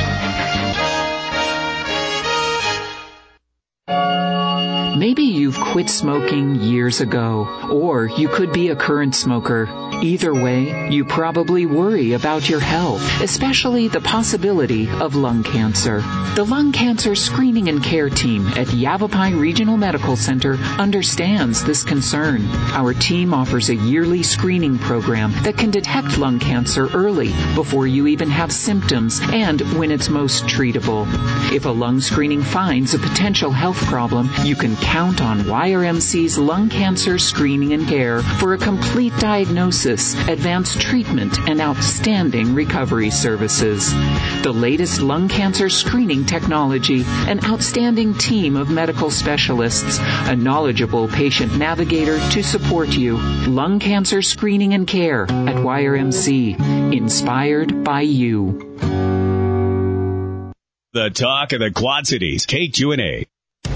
Maybe you've quit smoking years ago, or you could be a current smoker. Either way, you probably worry about your health, especially the possibility of lung cancer. The Lung Cancer Screening and Care Team at Yavapai Regional Medical Center understands this concern. Our team offers a yearly screening program that can detect lung cancer early, before you even have symptoms, and when it's most treatable. If a lung screening finds a potential health problem, you can count on Y R M C's Lung Cancer Screening and Care for a complete diagnosis, advanced treatment, and outstanding recovery services. The latest lung cancer screening technology, an outstanding team of medical specialists, a knowledgeable patient navigator to support you. Lung Cancer Screening and Care at Y R M C. Inspired by you. The Talk of the Quad Cities, K Q and A.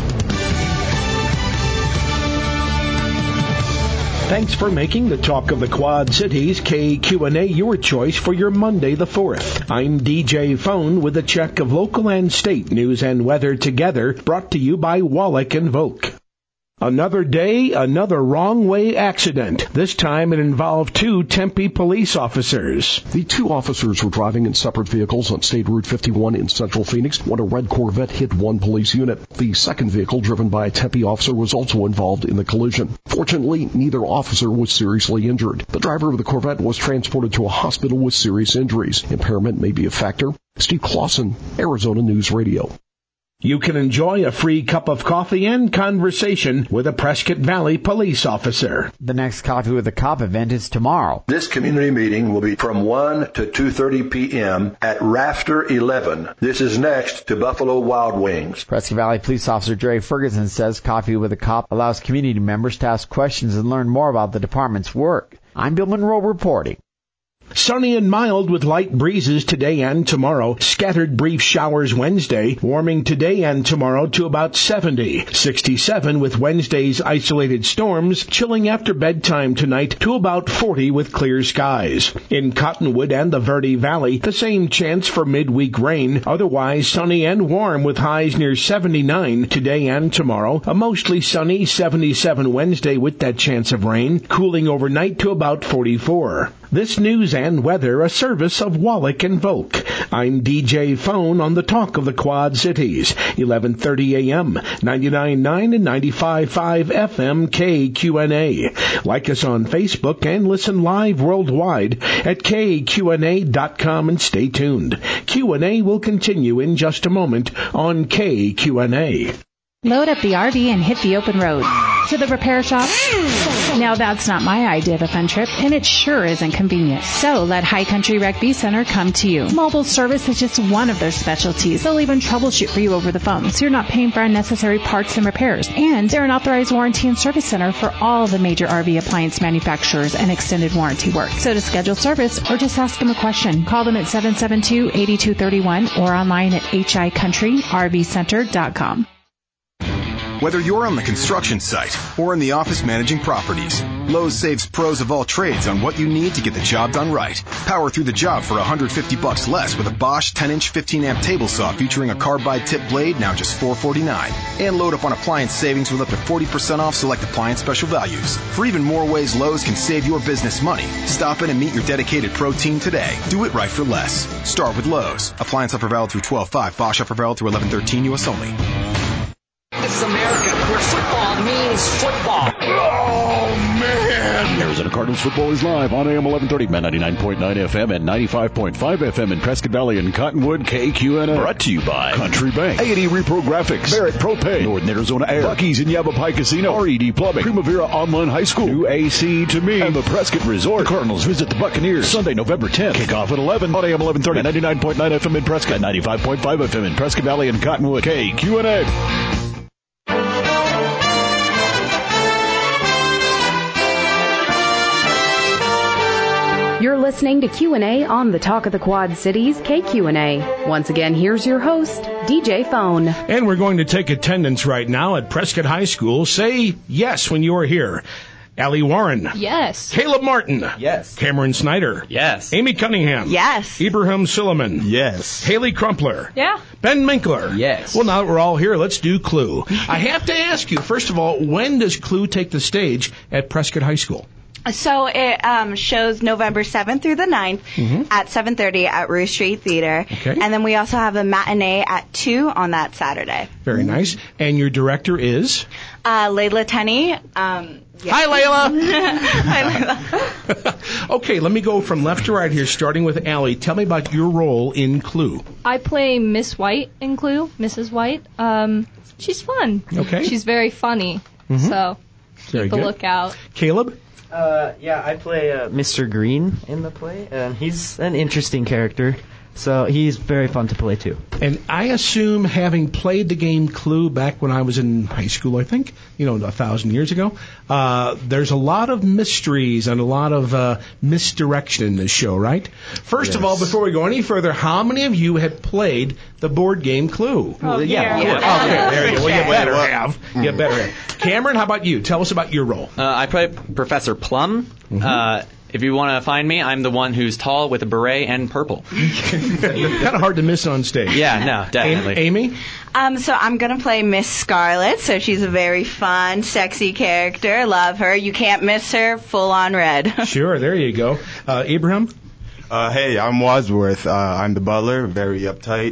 Thanks for making the Talk of the Quad Cities, K Q and A, your choice for your Monday the fourth. I'm D J Phone with a check of local and state news and weather together, brought to you by Wallach and Volk. Another day, another wrong way accident. This time it involved two Tempe police officers. The two officers were driving in separate vehicles on State Route fifty-one in central Phoenix when a red Corvette hit one police unit. The second vehicle, driven by a Tempe officer, was also involved in the collision. Fortunately, neither officer was seriously injured. The driver of the Corvette was transported to a hospital with serious injuries. Impairment may be a factor. Steve Clausen, Arizona News Radio. You can enjoy a free cup of coffee and conversation with a Prescott Valley police officer. The next Coffee with a Cop event is tomorrow. This community meeting will be from one to two thirty p.m. at Rafter eleven. This is next to Buffalo Wild Wings. Prescott Valley Police Officer Jerry Ferguson says Coffee with a Cop allows community members to ask questions and learn more about the department's work. I'm Bill Monroe reporting. Sunny and mild with light breezes today and tomorrow. Scattered brief showers Wednesday. Warming today and tomorrow to about seventy. sixty-seven with Wednesday's isolated storms. Chilling after bedtime tonight to about forty with clear skies. In Cottonwood and the Verde Valley, the same chance for midweek rain. Otherwise sunny and warm with highs near seventy-nine today and tomorrow. A mostly sunny seventy-seven Wednesday with that chance of rain. Cooling overnight to about forty-four. This news and weather, a service of Wallach and Volk. I'm D J Phone on the Talk of the Quad Cities, eleven thirty a.m., ninety-nine point nine and ninety-five point five F M K Q N A. Like us on Facebook and listen live worldwide at K Q N A dot com and stay tuned. Q and A will continue in just a moment on K Q N A. Load up the R V and hit the open road. To the repair shop? Now that's not my idea of a fun trip, and it sure isn't convenient. So let High Country Rec V Center come to you. Mobile service is just one of their specialties. They'll even troubleshoot for you over the phone, so you're not paying for unnecessary parts and repairs. And they're an authorized warranty and service center for all the major R V appliance manufacturers and extended warranty work. So to schedule service or just ask them a question, call them at seven seven two, eight two three one or online at h i country r v center dot com. Whether you're on the construction site or in the office managing properties, Lowe's saves pros of all trades on what you need to get the job done right. Power through the job for one hundred fifty bucks less with a Bosch ten-inch fifteen amp table saw featuring a carbide tip blade, now just four forty-nine. And load up on appliance savings with up to forty percent off select appliance special values. For even more ways Lowe's can save your business money, stop in and meet your dedicated pro team today. Do it right for less. Start with Lowe's. Appliance offer valid through twelve five. Bosch offer valid through eleven thirteen U S only. This is America, where football means football. Oh, man. Arizona Cardinals football is live on A M eleven thirty, Man ninety-nine point nine F M and ninety-five point five F M in Prescott Valley and Cottonwood, K Q N A. Brought to you by Country Bank, A and E Repro Graphics, Barrett Propane, Northern Arizona Air, Buc-ee's in Yavapai Casino, R E D Plumbing, Primavera Online High School, New A C to Me, and the Prescott Resort. The Cardinals visit the Buccaneers Sunday, November tenth. Kickoff at eleven on A M eleven thirty, ninety-nine point nine F M in Prescott, and ninety-five point five F M in Prescott Valley and Cottonwood, K Q N A. You're listening to Q and A on the Talk of the Quad Cities, K Q N A. Once again, here's your host, D J Phone. And we're going to take attendance right now at Prescott High School. Say yes when you're here. Allie Warren. Yes. Caleb Martin. Yes. Cameron Snyder. Yes. Amy Cunningham. Yes. Ibrahim Silliman. Yes. Haley Crumpler. Yeah. Ben Minkler. Yes. Well, now that we're all here, let's do Clue. I have to ask you, first of all, when does Clue take the stage at Prescott High School? So it um, shows November seventh through the ninth Mm-hmm. at seven thirty at Rue Street Theater. Okay. And then we also have a matinee at two on that Saturday. Very nice. And your director is? Uh, Layla Tenney. Um, yeah. Hi, Layla. Hi, Layla. Okay, let me go from left to right here, starting with Allie. Tell me about your role in Clue. I play Miss White in Clue, Missus White. Um, she's fun. Okay. She's very funny. Mhm. So Very keep a good. lookout. Caleb? Uh, yeah, I play uh, Mister Green in the play, and he's an interesting character, so he's very fun to play too. And I assume, having played the game Clue back when I was in high school, I think, you know, a thousand years ago, uh, there's a lot of mysteries and a lot of uh, misdirection in this show, right? First of Yes. all, before we go any further, how many of you had played the board game Clue? Oh, yeah. yeah. Yeah. Okay, there you go. Well, you Yeah. better Well, have. You better have. Cameron, how about you? Tell us about your role. Uh, I play Professor Plum. Uh, if you want to find me, I'm the one who's tall with a beret and purple. Kind of hard to miss on stage. Yeah, no, definitely. Amy? Um, so I'm going to play Miss Scarlet. So she's a very fun, sexy character. Love her. You can't miss her. Full on red. Sure, there you go. Uh, Ibrahim? Uh, hey, I'm Wadsworth. Uh, I'm the butler, very uptight.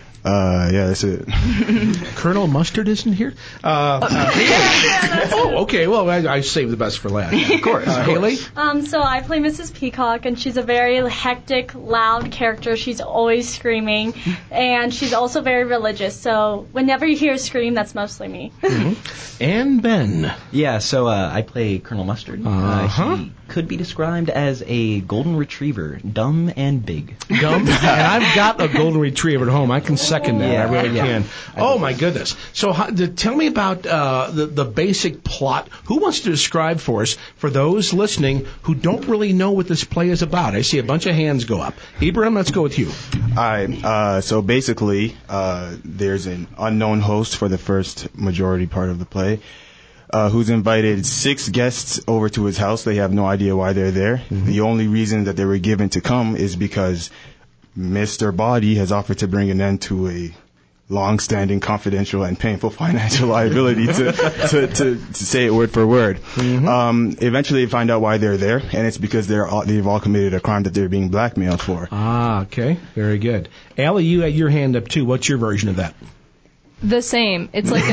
Uh, yeah, that's it. Colonel Mustard isn't here? Uh, uh, Haley. Oh, okay. Well, I, I saved the best for last. Of course. Uh, Haley? Um, so I play Missus Peacock, and she's a very hectic, loud character. She's always screaming, and she's also very religious. So whenever you hear a scream, that's mostly me. Mm-hmm. And Ben? Yeah, so uh, I play Colonel Mustard. Uh-huh. Uh, he could be described as a golden retriever, dumb and big. Dumb? And I've got a golden retriever at home. I can second that. Yeah, I really yeah. can. Oh, my goodness. So how, the, tell me about uh, the, the basic plot. Who wants to describe for us, for those listening who don't really know what this play is about? I see a bunch of hands go up. Ibrahim, let's go with you. All right. Uh, so basically, uh, there's an unknown host for the first majority part of the play, uh, who's invited six guests over to his house. They have no idea why they're there. Mm-hmm. The only reason that they were given to come is because Mister Body has offered to bring an end to a long-standing, confidential, and painful financial liability to, to, to, to say it word for word. Mm-hmm. Um, eventually, they find out why they're there, and it's because they're all, they've all committed a crime that they're being blackmailed for. Ah, okay. Very good. Allie, you had your hand up, too. What's your version of that? The same. It's like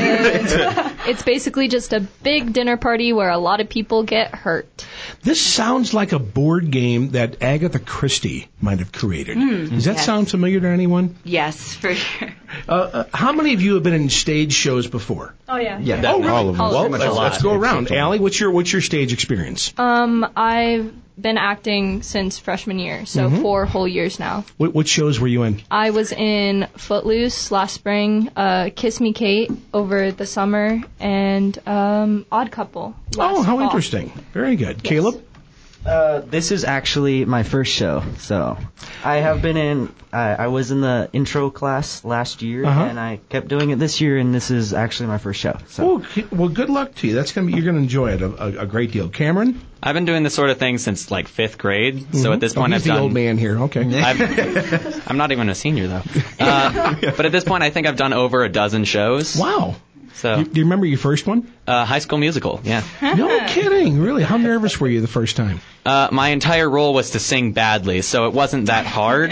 a. It's basically just a big dinner party where a lot of people get hurt. This sounds like a board game that Agatha Christie might have created. Mm, Does that yes. sound familiar to anyone? Yes, for sure. Uh, uh, how many of you have been in stage shows before? Oh, yeah. Yeah, oh, really? all of us. Well, Pretty much let's, a let's lot. go around. Allie, what's your what's your stage experience? Um, I've been acting since freshman year, so Mhm. four whole years now. What, what shows were you in? I was in Footloose last spring, uh, Kiss Me Kate over the summer, and um, Odd Couple. last Oh, how fall. interesting. Very good. Caleb? Uh, this is actually my first show. So I have been in. I, I was in the intro class last year, Uh-huh. and I kept doing it this year, and this is actually my first show. So. Oh, okay. Well, good luck to you. That's gonna be, you're going to enjoy it a, a, a great deal. Cameron? I've been doing this sort of thing since like fifth grade. So Mhm. at this Oh, point, he's I've the done. old man here. Okay. I've, I'm not even a senior though. Uh, but at this point, I think I've done over a dozen shows. Wow. So. You, do you remember your first one? Uh, High School Musical. Yeah. No kidding. Really? How nervous were you the first time? Uh, my entire role was to sing badly, so it wasn't that hard.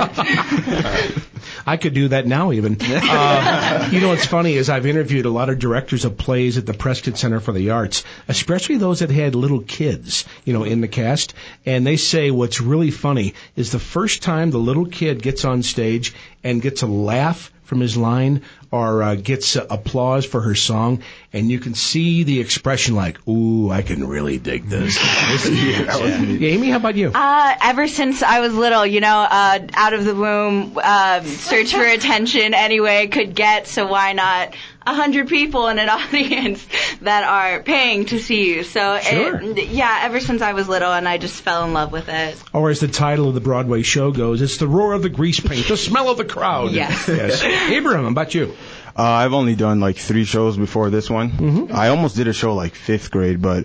I could do that now even. Uh, you know what's funny is I've interviewed a lot of directors of plays at the Prescott Center for the Arts, especially those that had little kids, you know, in the cast. And they say what's really funny is the first time the little kid gets on stage and gets a laugh from his line or uh, gets uh, applause for her song, and you can see the expression like, ooh, I can really dig this. This is good. Yeah. Amy, how about you? Uh, ever since I was little, you know, uh, out of the womb, uh, search for attention any way I could get, so why not a hundred people in an audience that are paying to see you? So, Sure. it, yeah, ever since I was little, and I just fell in love with it. Or as the title of the Broadway show goes, it's the roar of the grease paint, the smell of the crowd. Yes. Yes. Abraham, how about you? Uh, I've only done like three shows before this one. Mm-hmm. I almost did a show like fifth grade, but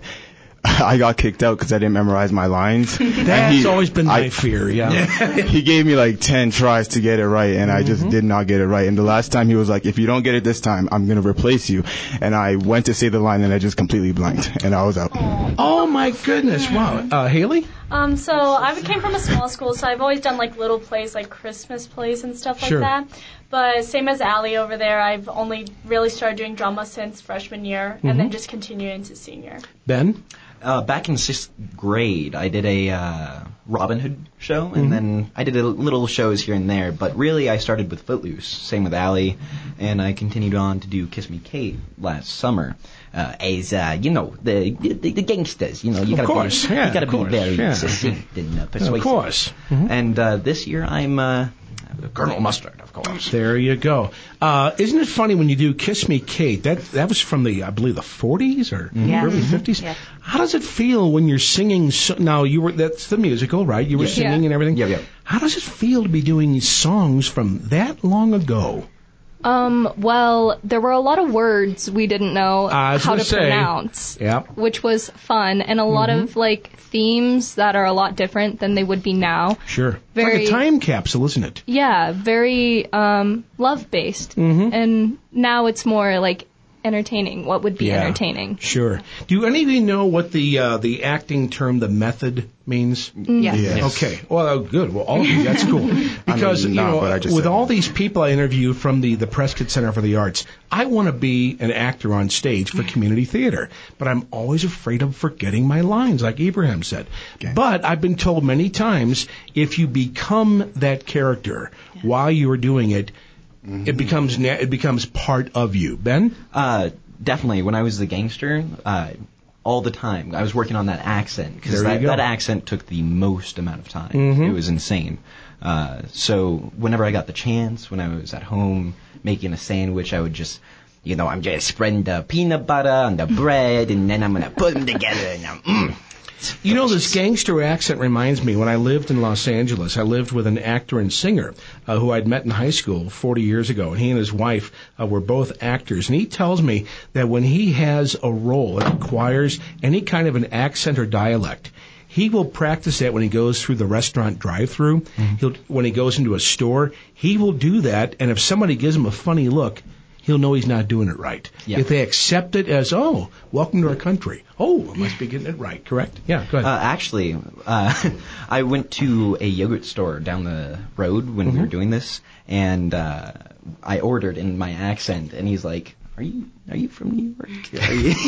I got kicked out because I didn't memorize my lines. That's he, always been my I, fear, yeah. He gave me like ten tries to get it right, and I just Mm-hmm. did not get it right. And the last time he was like, if you don't get it this time, I'm going to replace you. And I went to say the line, and I just completely blanked, and I was out. Oh, my goodness. Wow. Uh, Haley? Um, so I came from a small school, so I've always done like little plays, like Christmas plays and stuff Sure. like that. But same as Allie over there, I've only really started doing drama since freshman year, Mhm. and then just continued into senior. Ben? Uh, back in sixth grade, I did a uh, Robin Hood show, and Mhm. then I did a little shows here and there. But really, I started with Footloose, same with Allie, and I continued on to do Kiss Me Kate last summer. Uh, as uh, you know, the, the the gangsters, you know, you Of gotta course, be, yeah, you gotta of be course, very yeah. succinct and uh, persuasive. Of course. Mhm. And uh, this year, I'm uh, Colonel Mustard, of course. There you go. Uh, isn't it funny when you do Kiss Me Kate? That that was from the, I believe, the forties or Yeah. early fifties. Yeah. How does it feel when you're singing? So, now you were that's the musical, right? You were Yeah. singing Yeah. and everything. Yeah, yeah. How does it feel to be doing songs from that long ago? Um, well, there were a lot of words we didn't know I was how gonna to say. pronounce, Yeah. which was fun, and a lot Mhm. of like themes that are a lot different than they would be now. Sure. Very- It's like a time capsule, isn't it? Yeah, very um, love based, Mhm. and now it's more like entertaining. What would be Yeah. entertaining? Sure. Do any of you know what the uh, the acting term, the method, means? Yes. Yes. Okay. Well, good. Well, all of you, that's cool. Because, mean, you no, know, but I just with said all that. these people I interview from the, the Prescott Center for the Arts, I want to be an actor on stage for community theater. But I'm always afraid of forgetting my lines, like Abraham said. But I've been told many times, if you become that character while you are doing it, it becomes na- it becomes part of you. Ben? Uh, definitely. When I was the gangster, uh, all the time, I was working on that accent because There you that, go. that accent took the most amount of time. Mhm. It was insane. Uh, so whenever I got the chance, when I was at home making a sandwich, I would just, you know, I'm just spreading the peanut butter on the bread, and then I'm gonna put them together, and I'm, mm. You know, this gangster accent reminds me, when I lived in Los Angeles, I lived with an actor and singer uh, who I'd met in high school forty years ago, and he and his wife uh, were both actors. And he tells me that when he has a role that requires any kind of an accent or dialect, he will practice that when he goes through the restaurant drive-through. Mm-hmm. He'll, when he goes into a store, he will do that, and if somebody gives him a funny look, he'll know he's not doing it right. Yeah. If they accept it as, oh, welcome to our country. Oh, I must be getting it right, correct? Yeah, go ahead. Uh, actually, uh, I went to a yogurt store down the road when we were Mhm. doing this, and uh, I ordered in my accent, and he's like, "Are you are you from New York?" Are you?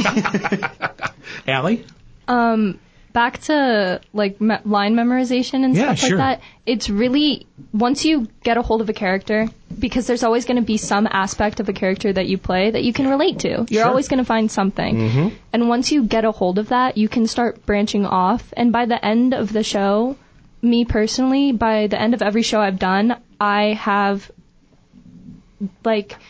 Allie? Um, back to like me- line memorization and Yeah, stuff sure. like that. It's really once you get a hold of a character, because there's always going to be some aspect of a character that you play that you can relate to. You're Sure. always going to find something. Mm-hmm. And once you get a hold of that, you can start branching off. And by the end of the show, me personally, by the end of every show I've done, I have like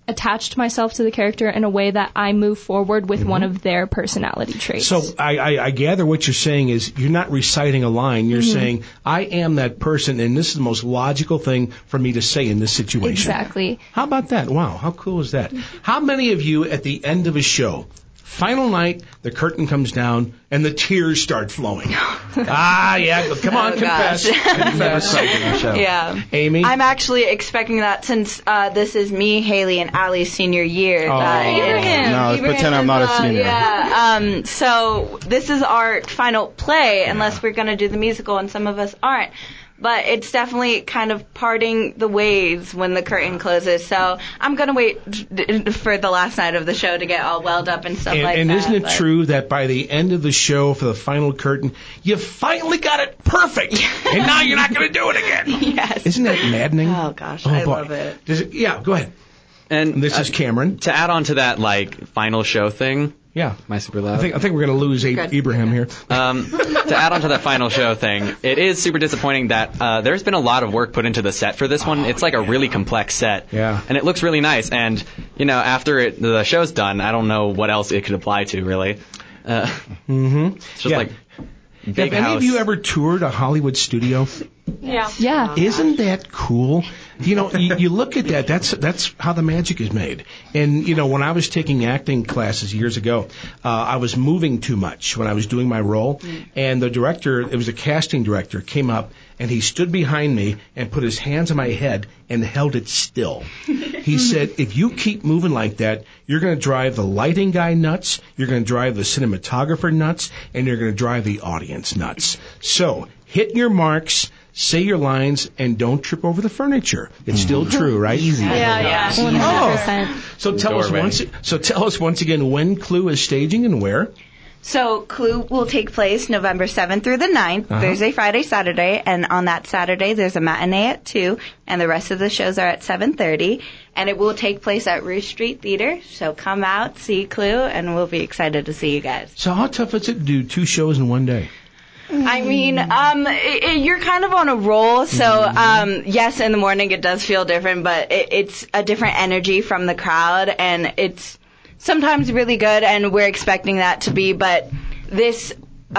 attached myself to the character in a way that I move forward with Mm-hmm. one of their personality traits. So I, I, I gather what you're saying is you're not reciting a line. You're Mhm. saying, I am that person, and this is the most logical thing for me to say in this situation. Exactly. How about that? Wow, how cool is that? How many of you at the end of a show, final night, the curtain comes down, and the tears start flowing? ah, yeah, come on, Oh, confess. gosh. confess. Yeah. Amy? I'm actually expecting that since uh, this is me, Haley, and Allie's senior year. Oh. that Ibrahim. No, let's Ibrahim pretend I'm is, not a uh, senior. Yeah. Um, so this is our final play, unless we're going to do the musical, and some of us aren't. But it's definitely kind of parting the ways when the curtain closes. So I'm going to wait for the last night of the show to get all welled up and stuff And, like and that. isn't it but- true that by the end of the show, for the final curtain, you finally got it perfect, and now you're not going to do it again? Yes. Isn't that maddening? Oh, gosh, Oh, I boy. love it. Does it? Yeah, go ahead. And this is Cameron. To add on to that, like, final show thing. Yeah. Am I super loud? I think I think we're going to lose a- Ibrahim here. Um, to add on to that final show thing, it is super disappointing that uh, there's been a lot of work put into the set for this one. It's like a really complex set. Yeah. And it looks really nice. And, you know, after it, the show's done, I don't know what else it could apply to, really. Uh, Mm-hmm. It's just Yeah. like Have big any house. of you ever toured a Hollywood studio? Yeah. Yeah. Isn't that cool? You know, you, you look at that. That's that's how the magic is made. And you know, when I was taking acting classes years ago, uh, I was moving too much when I was doing my role. And the director, it was a casting director, came up and he stood behind me and put his hands on my head and held it still. He said, "If you keep moving like that, you're going to drive the lighting guy nuts. You're going to drive the cinematographer nuts, and you're going to drive the audience nuts. So hit your marks." Say your lines and don't trip over the furniture. It's still true, right? Easy. Yeah, yeah. one hundred percent. So tell us Doorway. once. So tell us once again when Clue is staging and where. So Clue will take place November seventh through the ninth, Uh-huh. Thursday, Friday, Saturday, and on that Saturday there's a matinee at two, and the rest of the shows are at seven thirty, and it will take place at Roost Street Theater. So come out, see Clue, and we'll be excited to see you guys. So how tough is it to do two shows in one day? I mean, um, it, it, you're kind of on a roll, so um, yes, in the morning it does feel different, but it, it's a different energy from the crowd, and it's sometimes really good, and we're expecting that to be, but this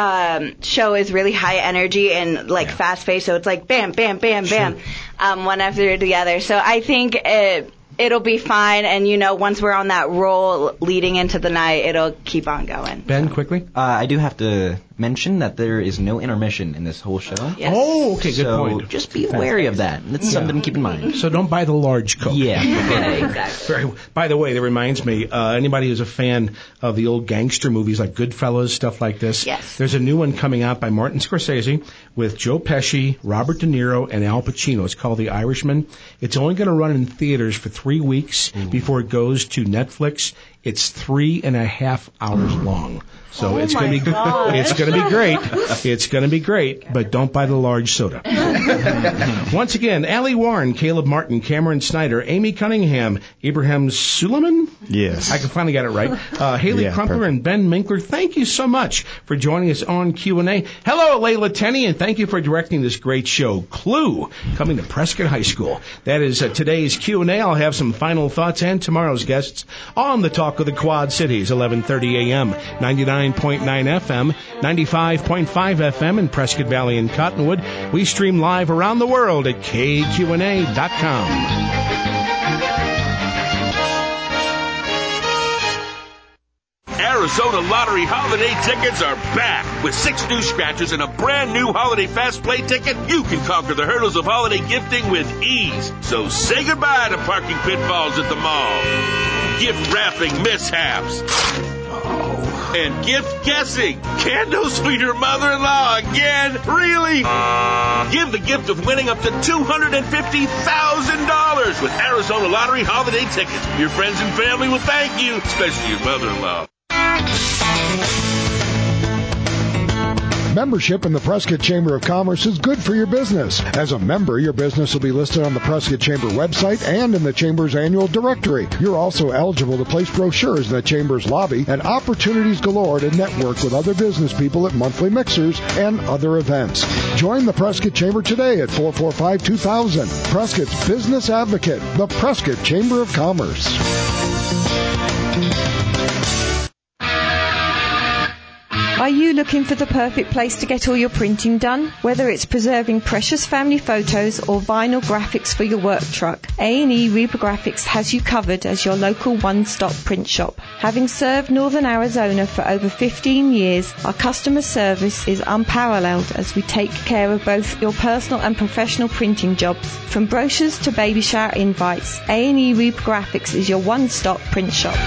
um, show is really high energy and like fast paced, so it's like bam, bam, bam, bam, um, one after the other. So I think it, it'll be fine, and you know, once we're on that roll leading into the night, it'll keep on going. Ben, quickly. Uh, I do have to mention that there is no intermission in this whole show. Yes. Oh, okay, good so point. just be wary of that. That's something to keep in mind. So don't buy the large Coke. Yeah. Exactly. Very, by the way, that reminds me, uh, anybody who's a fan of the old gangster movies like Goodfellas, stuff like this, Yes. there's a new one coming out by Martin Scorsese with Joe Pesci, Robert De Niro, and Al Pacino. It's called The Irishman. It's only going to run in theaters for three weeks before it goes to Netflix. It's three and a half hours long. So Oh it's going my to be gosh. it's going to be great. It's going to be great, but don't buy the large soda. Once again, Allie Warren, Caleb Martin, Cameron Snyder, Amy Cunningham, Ibrahim Suleiman. Yes. I can finally get it right. Uh, Haley Yeah, Crumpler perfect. and Ben Minkler, thank you so much for joining us on Q and A. Hello, Layla Tenney, and thank you for directing this great show, Clue, coming to Prescott High School. That is uh, today's Q and A. I'll have some final thoughts and tomorrow's guests on the Talk of the Quad Cities, eleven thirty a.m., ninety-nine point nine F M, ninety-five point five F M in Prescott Valley and Cottonwood. We stream live around the world at K Q N A dot com. Arizona Lottery holiday tickets are back. With six new scratchers and a brand new holiday fast play ticket, you can conquer the hurdles of holiday gifting with ease. So say goodbye to parking pitfalls at the mall, gift wrapping mishaps, and gift guessing. Candles for your mother-in-law again? Really? Give the gift of winning up to two hundred fifty thousand dollars with Arizona Lottery holiday tickets. Your friends and family will thank you, especially your mother-in-law. Membership in the Prescott Chamber of Commerce is good for your business. As a member, your business will be listed on the Prescott Chamber website and in the Chamber's annual directory. You're also eligible to place brochures in the Chamber's lobby and opportunities galore to network with other business people at monthly mixers and other events. Join the Prescott Chamber today at four four five, two thousand. Prescott's Business Advocate, the Prescott Chamber of Commerce. Are you looking for the perfect place to get all your printing done? Whether it's preserving precious family photos or vinyl graphics for your work truck, A and E Reprographics has you covered as your local one-stop print shop. Having served Northern Arizona for over fifteen years, our customer service is unparalleled as we take care of both your personal and professional printing jobs. From brochures to baby shower invites, A and E Reprographics is your one-stop print shop.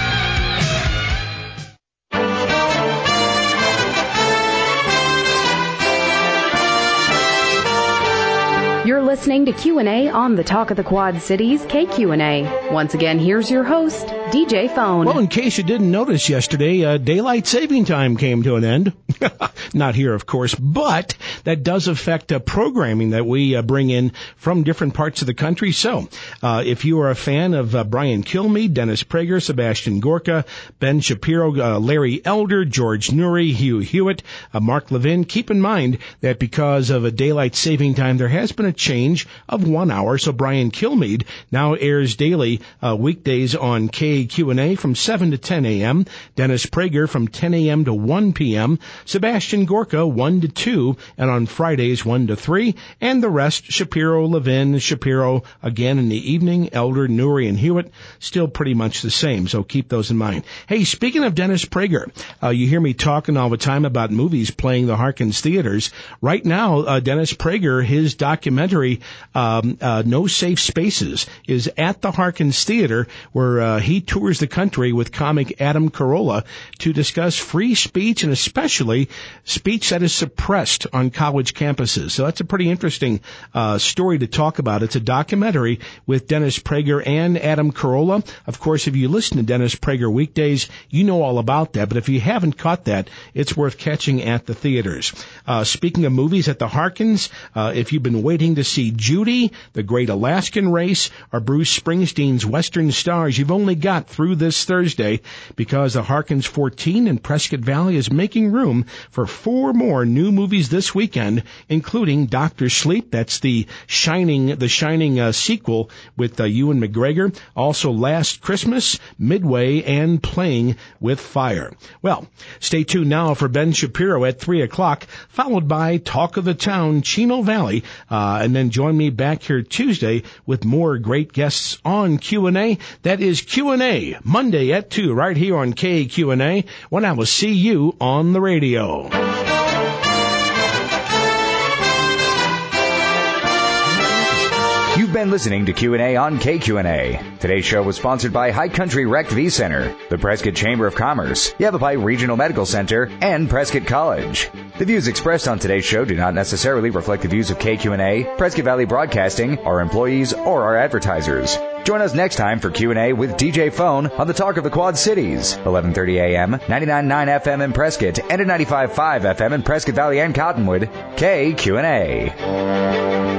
You're listening to Q and A on the Talk of the Quad Cities, K Q N A. Once again, here's your host, D J Phone. Well, in case you didn't notice yesterday, uh, daylight saving time came to an end. Not here, of course, but that does affect uh, programming that we uh, bring in from different parts of the country. So, uh, if you are a fan of uh, Brian Kilmeade, Dennis Prager, Sebastian Gorka, Ben Shapiro, uh, Larry Elder, George Noory, Hugh Hewitt, uh, Mark Levin, keep in mind that because of a daylight saving time, there has been a change of one hour. So Brian Kilmeade now airs daily uh, weekdays on K Q and A from seven to ten a.m., Dennis Prager from ten a.m. to one p.m., Sebastian Gorka one to two, and on Fridays one to three, and the rest, Shapiro, Levin, Shapiro again in the evening, Elder, Noory, and Hewitt, still pretty much the same, so keep those in mind. Hey, speaking of Dennis Prager, uh, you hear me talking all the time about movies playing the Harkins theaters. Right now, uh, Dennis Prager, his documentary, um, uh, No Safe Spaces, is at the Harkins Theater, where uh, he tours the country with comic Adam Carolla to discuss free speech and especially speech that is suppressed on college campuses. So that's a pretty interesting uh, story to talk about. It's a documentary with Dennis Prager and Adam Carolla. Of course, if you listen to Dennis Prager weekdays, you know all about that. But if you haven't caught that, it's worth catching at the theaters. Uh, speaking of movies at the Harkins, uh, if you've been waiting to see Judy, The Great Alaskan Race, or Bruce Springsteen's Western Stars, you've only got through this Thursday, because the Harkins fourteen in Prescott Valley is making room for four more new movies this weekend, including Doctor Sleep. That's the Shining, the Shining uh, sequel with uh, Ewan McGregor. Also, Last Christmas, Midway, and Playing with Fire. Well, stay tuned now for Ben Shapiro at three o'clock, followed by Talk of the Town, Chino Valley, uh, and then join me back here Tuesday with more great guests on Q and A. That is Q and A, Monday at two, right here on K Q and A, when I will see you on the radio. You've been listening to Q and A on K Q and A. Today's show was sponsored by High Country Rec V Center, the Prescott Chamber of Commerce, Yavapai Regional Medical Center, and Prescott College. The views expressed on today's show do not necessarily reflect the views of K Q and A, Prescott Valley Broadcasting, our employees, or our advertisers. Join us next time for Q and A with D J Phone on the Talk of the Quad Cities, eleven thirty a.m., ninety-nine point nine F M in Prescott, and at ninety-five point five F M in Prescott Valley and Cottonwood. K Q and A.